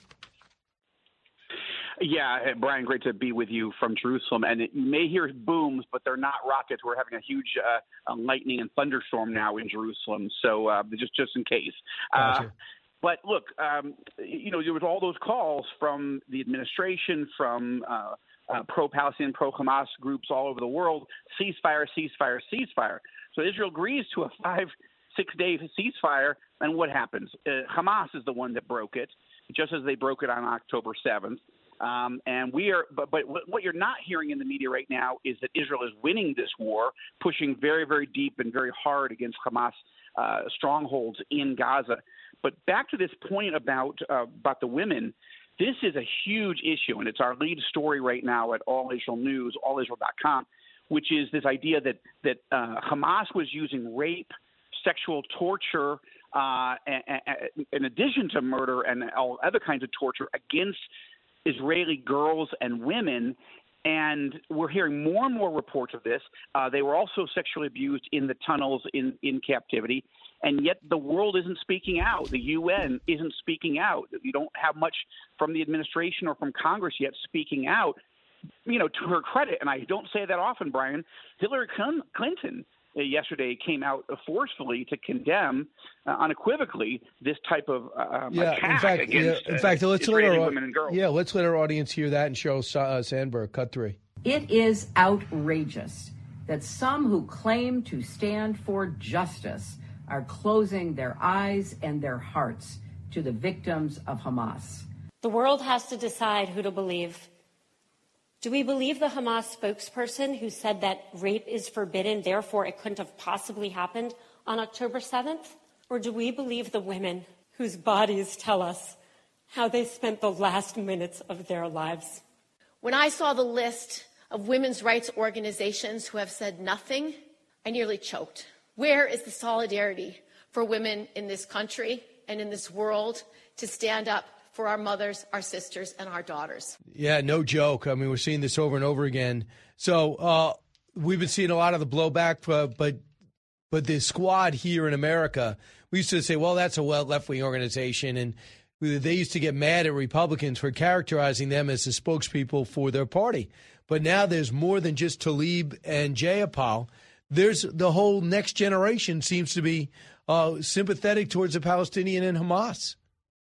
Yeah, Brian, great to be with you from Jerusalem. And it, you may hear booms, but they're not rockets. We're having a huge uh, lightning and thunderstorm now in Jerusalem. So uh, just just in case. Gotcha. Uh, But look, um, you know, there was all those calls from the administration, from uh, uh, pro-Palestinian, pro-Hamas groups all over the world, ceasefire, ceasefire, ceasefire. So Israel agrees to a five, six-day ceasefire, and what happens? Uh, Hamas is the one that broke it, just as they broke it on October seventh. Um, and we are, but, but what you're not hearing in the media right now is that Israel is winning this war, pushing very, very deep and very hard against Hamas uh, strongholds in Gaza. But back to this point about uh, about the women, this is a huge issue, and it's our lead story right now at All Israel News, all israel dot com, which is this idea that that uh, Hamas was using rape, sexual torture, uh, in addition to murder and all other kinds of torture against Israeli girls and women. And we're hearing more and more reports of this. Uh, they were also sexually abused in the tunnels in, in captivity. And yet the world isn't speaking out. The U N isn't speaking out. You don't have much from the administration or from Congress yet speaking out. You know, to her credit, and I don't say that often, Brian, Hillary Clinton yesterday came out forcefully to condemn uh, unequivocally this type of um, yeah, attack in fact, against yeah, in fact, uh, let's Israeli let our, women and girls. Yeah, let's let our audience hear that and Sheryl uh, Sandberg. Cut three. It is outrageous that some who claim to stand for justice are closing their eyes and their hearts to the victims of Hamas. The world has to decide who to believe. Do we believe the Hamas spokesperson who said that rape is forbidden, therefore it couldn't have possibly happened on October seventh? Or do we believe the women whose bodies tell us how they spent the last minutes of their lives? When I saw the list of women's rights organizations who have said nothing, I nearly choked. Where is the solidarity for women in this country and in this world to stand up for our mothers, our sisters, and our daughters? Yeah, no joke. I mean, we're seeing this over and over again. So uh, we've been seeing a lot of the blowback, uh, but but the squad here in America, we used to say, well, that's a well left-wing organization, and they used to get mad at Republicans for characterizing them as the spokespeople for their party. But now there's more than just Tlaib and Jayapal. There's the whole next generation seems to be uh, sympathetic towards the Palestinian and Hamas.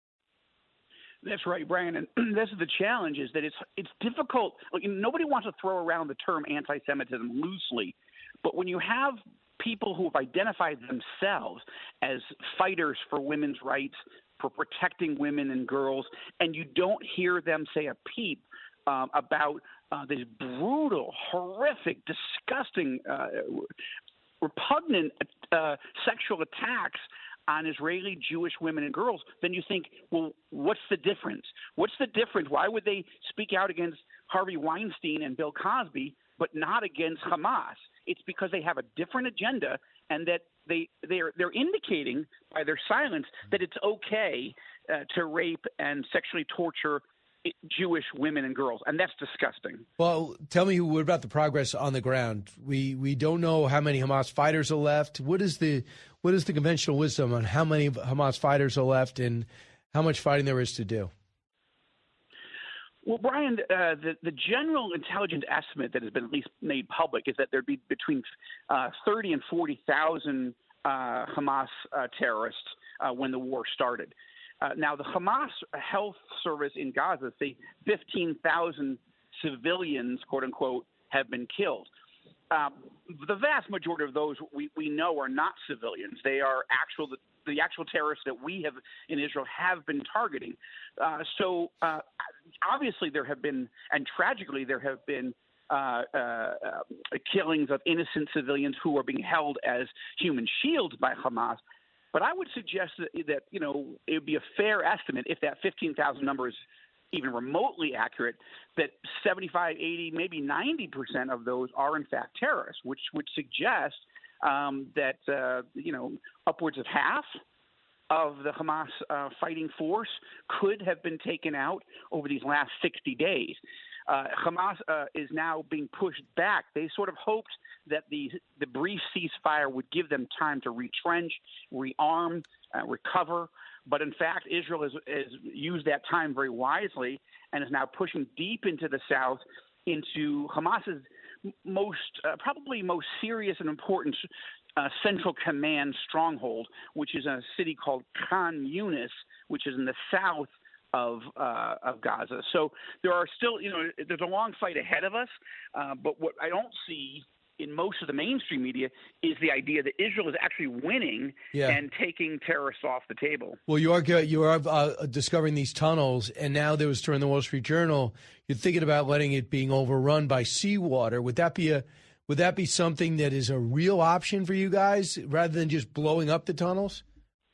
That's right, Brian. And this is the challenge: is that it's it's difficult. Like, nobody wants to throw around the term anti-Semitism loosely, but when you have people who have identified themselves as fighters for women's rights, for protecting women and girls, and you don't hear them say a peep um, about uh, these brutal, horrific, disgusting, uh, repugnant uh, sexual attacks on Israeli Jewish women and girls, then you think, well, what's the difference? What's the difference? Why would they speak out against Harvey Weinstein and Bill Cosby, but not against Hamas? It's because they have a different agenda, and that they they're they're indicating by their silence that it's okay uh, to rape and sexually torture Jewish women and girls, and that's disgusting. Well, tell me, what about the progress on the ground? We we don't know how many Hamas fighters are left. What is the what is the conventional wisdom on how many Hamas fighters are left and how much fighting there is to do? Well, Brian, uh, the, the general intelligence estimate that has been at least made public is that there'd be between uh, thirty and forty thousand uh, Hamas uh, terrorists uh, when the war started. Uh, now, the Hamas Health Service in Gaza say fifteen thousand civilians, quote unquote, have been killed. Uh, the vast majority of those we, we know are not civilians. They are actual the, the actual terrorists that we have in Israel have been targeting. Uh, so uh, obviously there have been, and tragically there have been, uh, uh, uh, killings of innocent civilians who are being held as human shields by Hamas. But I would suggest that, that you know, it would be a fair estimate, if that fifteen thousand number is even remotely accurate, that seventy-five, eighty, maybe ninety percent of those are in fact terrorists, which would suggest um, that, uh, you know, upwards of half of the Hamas uh, fighting force could have been taken out over these last sixty days. Uh, Hamas uh, is now being pushed back. They sort of hoped that the the brief ceasefire would give them time to retrench, rearm, uh, recover. But in fact, Israel has, has used that time very wisely and is now pushing deep into the south, into Hamas's most uh, probably most serious and important uh, Central Command stronghold, which is a city called Khan Yunis, which is in the south of uh, of Gaza. So there are still, you know, there's a long fight ahead of us. Uh, but what I don't see in most of the mainstream media is the idea that Israel is actually winning Yeah. and taking terrorists off the table. Well, you are you are uh, discovering these tunnels, and now there was during the Wall Street Journal. You're thinking about letting it being overrun by seawater. Would that be a would that be something that is a real option for you guys rather than just blowing up the tunnels?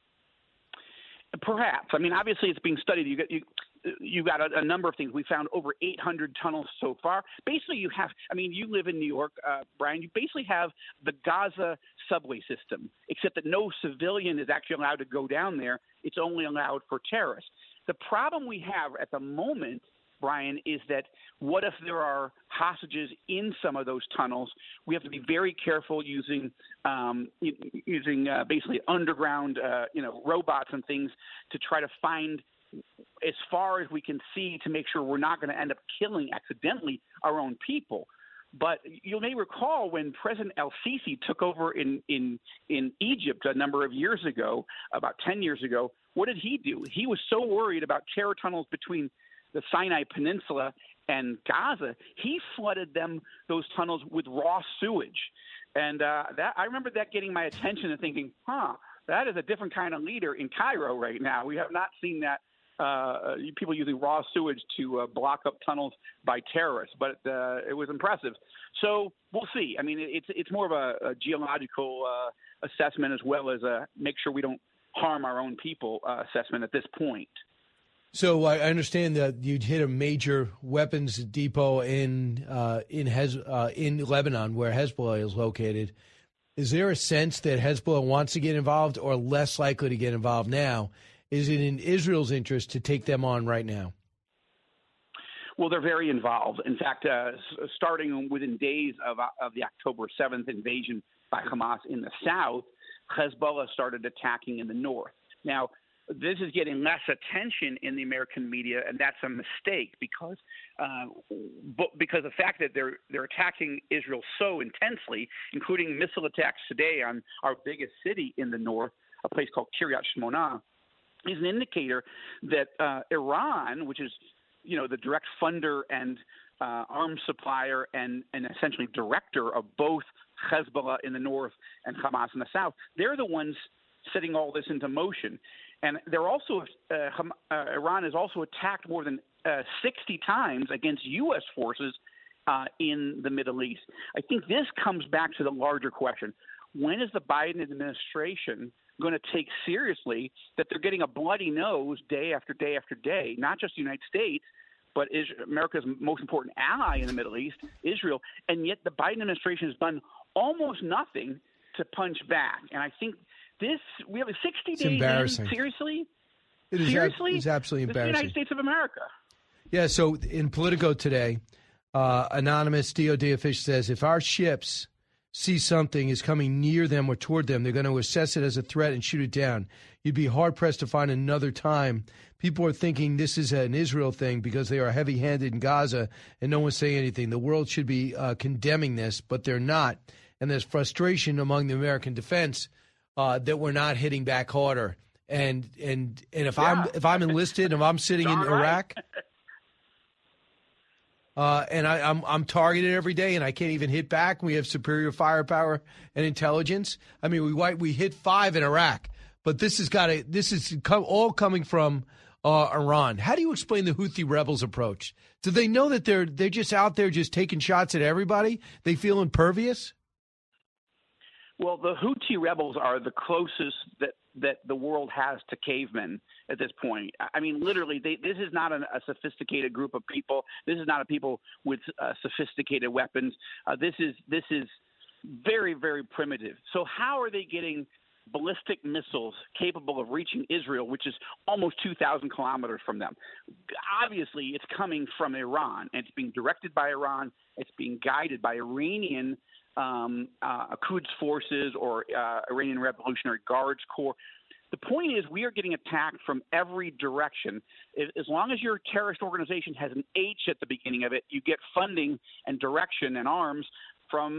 Perhaps. I mean, obviously, it's being studied. You got you. You got a, a number of things. We found over eight hundred tunnels so far. Basically, you have, I mean, you live in New York, uh, Brian, you basically have the Gaza subway system, except that no civilian is actually allowed to go down there. It's only allowed for terrorists. The problem we have at the moment, Brian, is that what if there are hostages in some of those tunnels? We have to be very careful using um, using uh, basically underground, uh, you know, robots and things to try to find as far as we can see to make sure we're not going to end up killing accidentally our own people. But you may recall when President El-Sisi took over in, in, in Egypt a number of years ago, about ten years ago, what did he do? He was so worried about terror tunnels between the Sinai Peninsula and Gaza, he flooded them, those tunnels, with raw sewage. And uh, that I remember that getting my attention and thinking, huh, that is a different kind of leader in Cairo right now. We have not seen that. Uh, people using raw sewage to uh, block up tunnels by terrorists, but uh, it was impressive. So we'll see. I mean, it's it's more of a, a geological uh, assessment as well as a make sure we don't harm our own people uh, assessment at this point. So I understand that you'd hit a major weapons depot in uh, in Hez- uh, in Lebanon, where Hezbollah is located. Is there a sense that Hezbollah wants to get involved or less likely to get involved now? Is it in Israel's interest to take them on right now? Well, they're very involved. In fact, uh, starting within days of, of the October seventh invasion by Hamas in the south, Hezbollah started attacking in the north. Now, this is getting less attention in the American media, and that's a mistake because uh, because the fact that they're they're attacking Israel so intensely, including missile attacks today on our biggest city in the north, a place called Kiryat Shmona, is an indicator that uh, Iran, which is, you know, the direct funder and uh, arms supplier and, and essentially director of both Hezbollah in the north and Hamas in the south, they're the ones setting all this into motion. And they're also uh, Ham- uh, Iran has also attacked more than uh, sixty times against U S forces uh, in the Middle East. I think this comes back to the larger question: when is the Biden administration going to take seriously that they're getting a bloody nose day after day after day, not just the United States, but is America's most important ally in the Middle East, Israel, and yet the Biden administration has done almost nothing to punch back. And I think this, we have a sixty It's days embarrassing. in, seriously? It is ab- seriously? it's absolutely This is the embarrassing. United States of America. Yeah, so in Politico today, uh, anonymous D O D official says if our ships see something is coming near them or toward them, they're going to assess it as a threat and shoot it down. You'd be hard-pressed to find another time. People are thinking this is an Israel thing because they are heavy-handed in Gaza and no one's saying anything. The world should be uh, condemning this, but they're not. And there's frustration among the American defense uh, that we're not hitting back harder. And and and if Yeah. I'm if I'm enlisted, if I'm sitting in Darn right. Iraq, uh, and I, I'm I'm targeted every day, and I can't even hit back. We have superior firepower and intelligence. I mean, we white we hit five in Iraq, but this has got to this is co- all coming from uh, Iran. How do you explain the Houthi rebels' approach? Do they know that they're they're just out there just taking shots at everybody? They feel impervious? Well, the Houthi rebels are the closest that, that the world has to cavemen at this point. I mean, literally, they, this is not an, a sophisticated group of people. This is not a people with uh, sophisticated weapons. Uh, this is this is very, very primitive. So how are they getting ballistic missiles capable of reaching Israel, which is almost two thousand kilometers from them? Obviously, it's coming from Iran, and it's being directed by Iran. It's being guided by Iranian Um, uh, Quds forces or uh, Iranian Revolutionary Guards Corps. The point is we are getting attacked from every direction. As long as your terrorist organization has an H at the beginning of it, you get funding and direction and arms from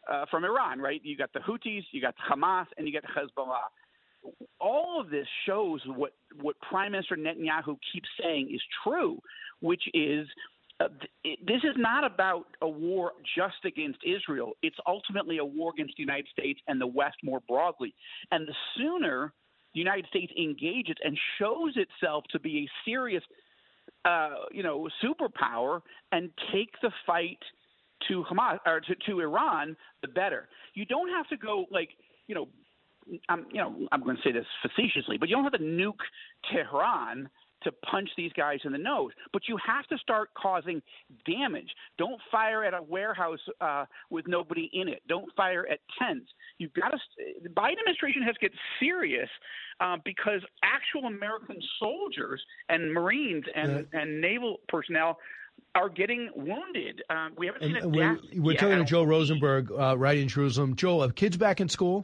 uh, from Iran, right? You got the Houthis, you got Hamas, and you got Hezbollah. All of this shows what, what Prime Minister Netanyahu keeps saying is true, which is uh, th- this is not about a war just against Israel. It's ultimately a war against the United States and the West more broadly. And the sooner the United States engages and shows itself to be a serious, uh, you know, superpower and take the fight to Hamas or to, to Iran, the better. You don't have to go like, you know, I'm, you know, I'm going to say this facetiously, but you don't have to nuke Tehran to punch these guys in the nose. But you have to start causing damage. Don't fire at a warehouse uh, with nobody in it. Don't fire at tents. You've got to. The Biden administration has to get serious uh, because actual American soldiers and Marines and, yeah. and naval personnel are getting wounded. Um, we haven't seen and a we're, death we're yet. talking to Joe Rosenberg, uh, right in Jerusalem. Joe, are kids back in school?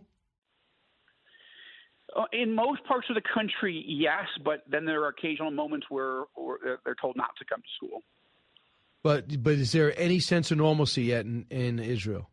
In most parts of the country, yes, but then there are occasional moments where, where they're told not to come to school. But but is there any sense of normalcy yet in, in Israel?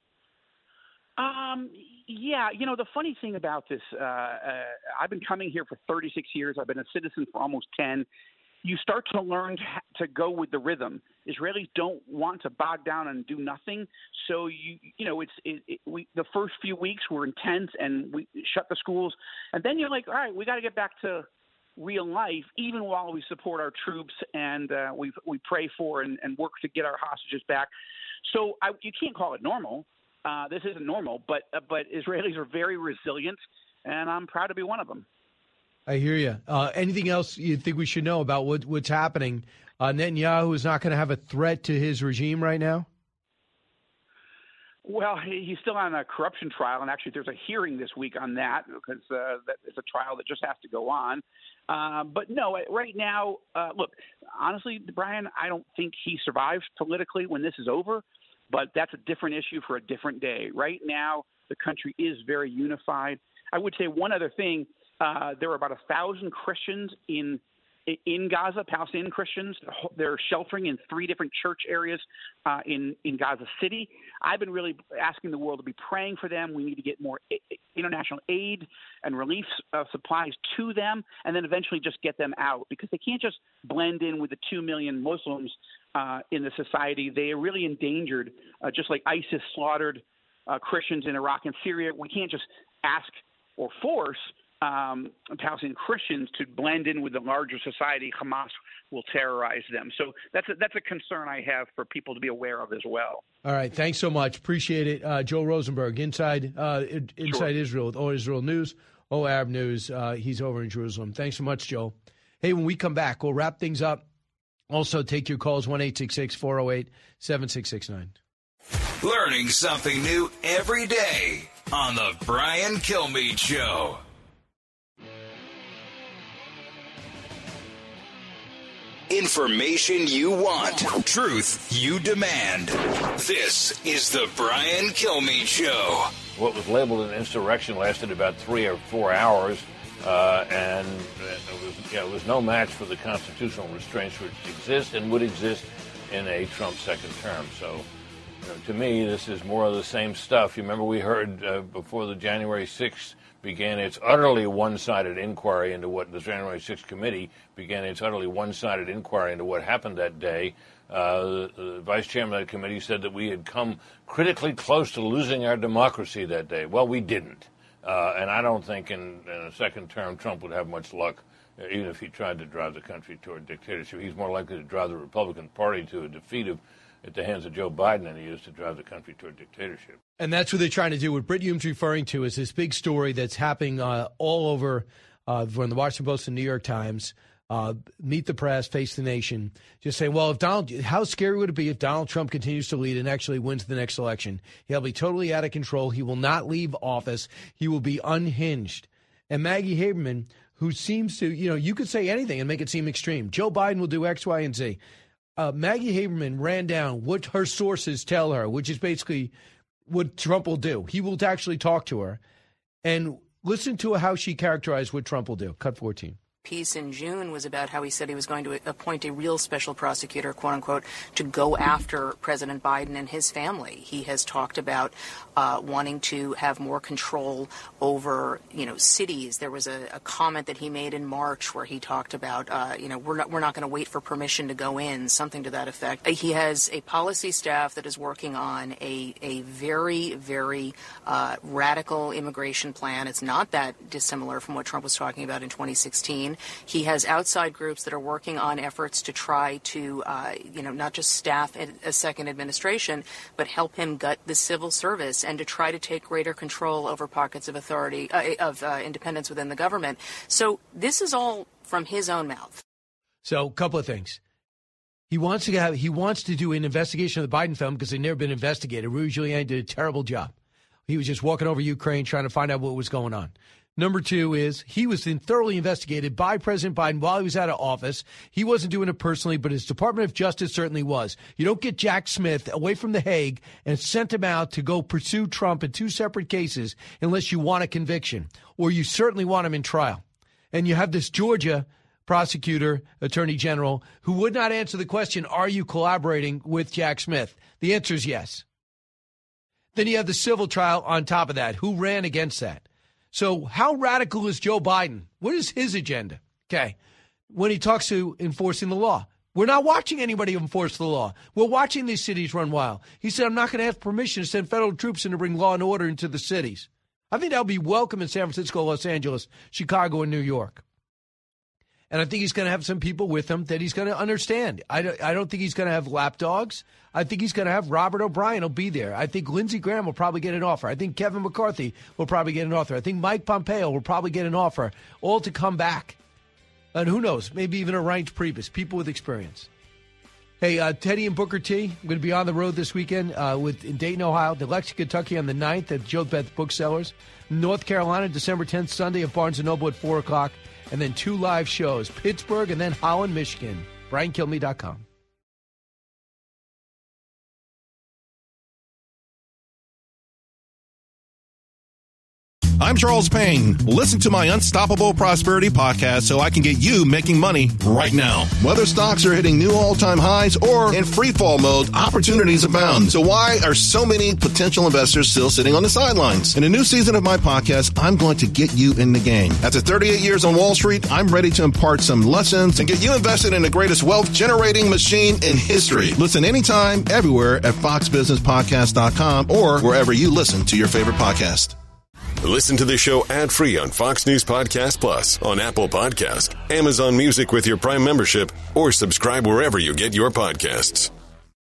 Um, yeah, you know, the funny thing about this, uh, uh, I've been coming here for thirty-six years. I've been a citizen for almost ten. You start to learn to go with the rhythm. Israelis don't want to bog down and do nothing. So, you you know, it's it, it, we the first few weeks were intense and we shut the schools. And then you're like, all right, we got to get back to real life, even while we support our troops and uh, we we pray for and, and work to get our hostages back. So I, you can't call it normal. Uh, this isn't normal, but uh, but Israelis are very resilient, and I'm proud to be one of them. I hear you. Uh, anything else you think we should know about what, what's happening? Uh, Netanyahu is not going to have a threat to his regime right now? Well, he's still on a corruption trial, and actually there's a hearing this week on that because uh, that is a trial that just has to go on. Uh, but no, right now, uh, look, honestly, Brian, I don't think he survives politically when this is over, but that's a different issue for a different day. Right now, the country is very unified. I would say one other thing. Uh, there are about a thousand Christians in in Gaza, Palestinian Christians. They're sheltering in three different church areas uh, in in Gaza City. I've been really asking the world to be praying for them. We need to get more international aid and relief uh, supplies to them, and then eventually just get them out because they can't just blend in with the two million Muslims uh, in the society. They are really endangered, uh, just like ISIS slaughtered uh, Christians in Iraq and Syria. We can't just ask or force Um, Palestinian Christians to blend in with the larger society. Hamas will terrorize them. So that's a, that's a concern I have for people to be aware of as well. All right. Thanks so much. Appreciate it. Uh, Joe Rosenberg, Inside uh, Inside Sure. Israel with All Israel News, All Arab News. Uh, he's over in Jerusalem. Thanks so much, Joe. Hey, when we come back, we'll wrap things up. Also, take your calls, one eight six six, four oh eight, seven six six nine. Learning something new every day on The Brian Kilmeade Show. Information you want. Truth you demand. This is The Brian Kilmeade Show. What was labeled an insurrection lasted about three or four hours, uh, and it was, yeah, it was no match for the constitutional restraints which exist and would exist in a Trump second term. So, you know, to me, this is more of the same stuff. You remember we heard uh, before the January sixth began its utterly one-sided inquiry into what the January sixth committee began its utterly one-sided inquiry into what happened that day. Uh, the, the vice chairman of the committee said that we had come critically close to losing our democracy that day. Well, we didn't. Uh, and I don't think in, in a second term Trump would have much luck, uh, even if he tried to drive the country toward dictatorship. He's more likely to drive the Republican Party to a defeat of, at the hands of Joe Biden than he is to drive the country toward dictatorship. And that's what they're trying to do. What Britt Hume's referring to is this big story that's happening uh, all over uh, from the Washington Post and New York Times. Uh, Meet the Press, Face the Nation. Just saying, well, if Donald, how scary would it be if Donald Trump continues to lead and actually wins the next election? He'll be totally out of control. He will not leave office. He will be unhinged. And Maggie Haberman, who seems to, you know, you could say anything and make it seem extreme. Joe Biden will do X, Y, and Z. Uh, Maggie Haberman ran down what her sources tell her, which is basically what Trump will do. He will actually talk to her. And listen to how she characterized what Trump will do. Cut fourteen. piece in June was about how he said he was going to appoint a real special prosecutor, quote unquote, to go after President Biden and his family. He has talked about uh, wanting to have more control over, you know, cities. There was a, a comment that he made in March where he talked about, uh, you know, we're not we're not going to wait for permission to go in, something to that effect. He has a policy staff that is working on a a very very uh, radical immigration plan. It's not that dissimilar from what Trump was talking about in twenty sixteen. He has outside groups that are working on efforts to try to, uh, you know, not just staff a second administration, but help him gut the civil service and to try to take greater control over pockets of authority, uh, of uh, independence within the government. So this is all from his own mouth. So a couple of things. He wants to have, he wants to do an investigation of the Biden family because they've never been investigated. Rudy Giuliani did a terrible job. He was just walking over Ukraine trying to find out what was going on. Number two is he was thoroughly investigated by President Biden while he was out of office. He wasn't doing it personally, but his Department of Justice certainly was. You don't get Jack Smith away from The Hague and sent him out to go pursue Trump in two separate cases unless you want a conviction, or you certainly want him in trial. And you have this Georgia prosecutor, attorney general, who would not answer the question, are you collaborating with Jack Smith? The answer is yes. Then you have the civil trial on top of that. Who ran against that? So how radical is Joe Biden? What is his agenda? Okay. When he talks to enforcing the law, we're not watching anybody enforce the law. We're watching these cities run wild. He said, I'm not going to ask permission to send federal troops in to bring law and order into the cities. I think that'll be welcome in San Francisco, Los Angeles, Chicago, and New York. And I think he's going to have some people with him that he's going to understand. I don't, I don't think he's going to have lapdogs. I think he's going to have Robert O'Brien will be there. I think Lindsey Graham will probably get an offer. I think Kevin McCarthy will probably get an offer. I think Mike Pompeo will probably get an offer, all to come back. And who knows, maybe even a Reince Priebus, people with experience. Hey, uh, Teddy and Booker T, I'm going to be on the road this weekend uh, with in Dayton, Ohio, to Lexington, Kentucky on the ninth at Joe Beth Booksellers. North Carolina, December tenth, Sunday at Barnes and Noble at four o'clock. And then two live shows, Pittsburgh and then Holland, Michigan. Brian Kilmeade dot com. I'm Charles Payne. Listen to my Unstoppable Prosperity podcast so I can get you making money right now. Whether stocks are hitting new all-time highs or in free fall mode, opportunities abound. So why are so many potential investors still sitting on the sidelines? In a new season of my podcast, I'm going to get you in the game. After thirty-eight years on Wall Street, I'm ready to impart some lessons and get you invested in the greatest wealth-generating machine in history. Listen anytime, everywhere at fox business podcast dot com or wherever you listen to your favorite podcast. Listen to the show ad-free on Fox News Podcast Plus, on Apple Podcast, Amazon Music with your Prime membership, or subscribe wherever you get your podcasts.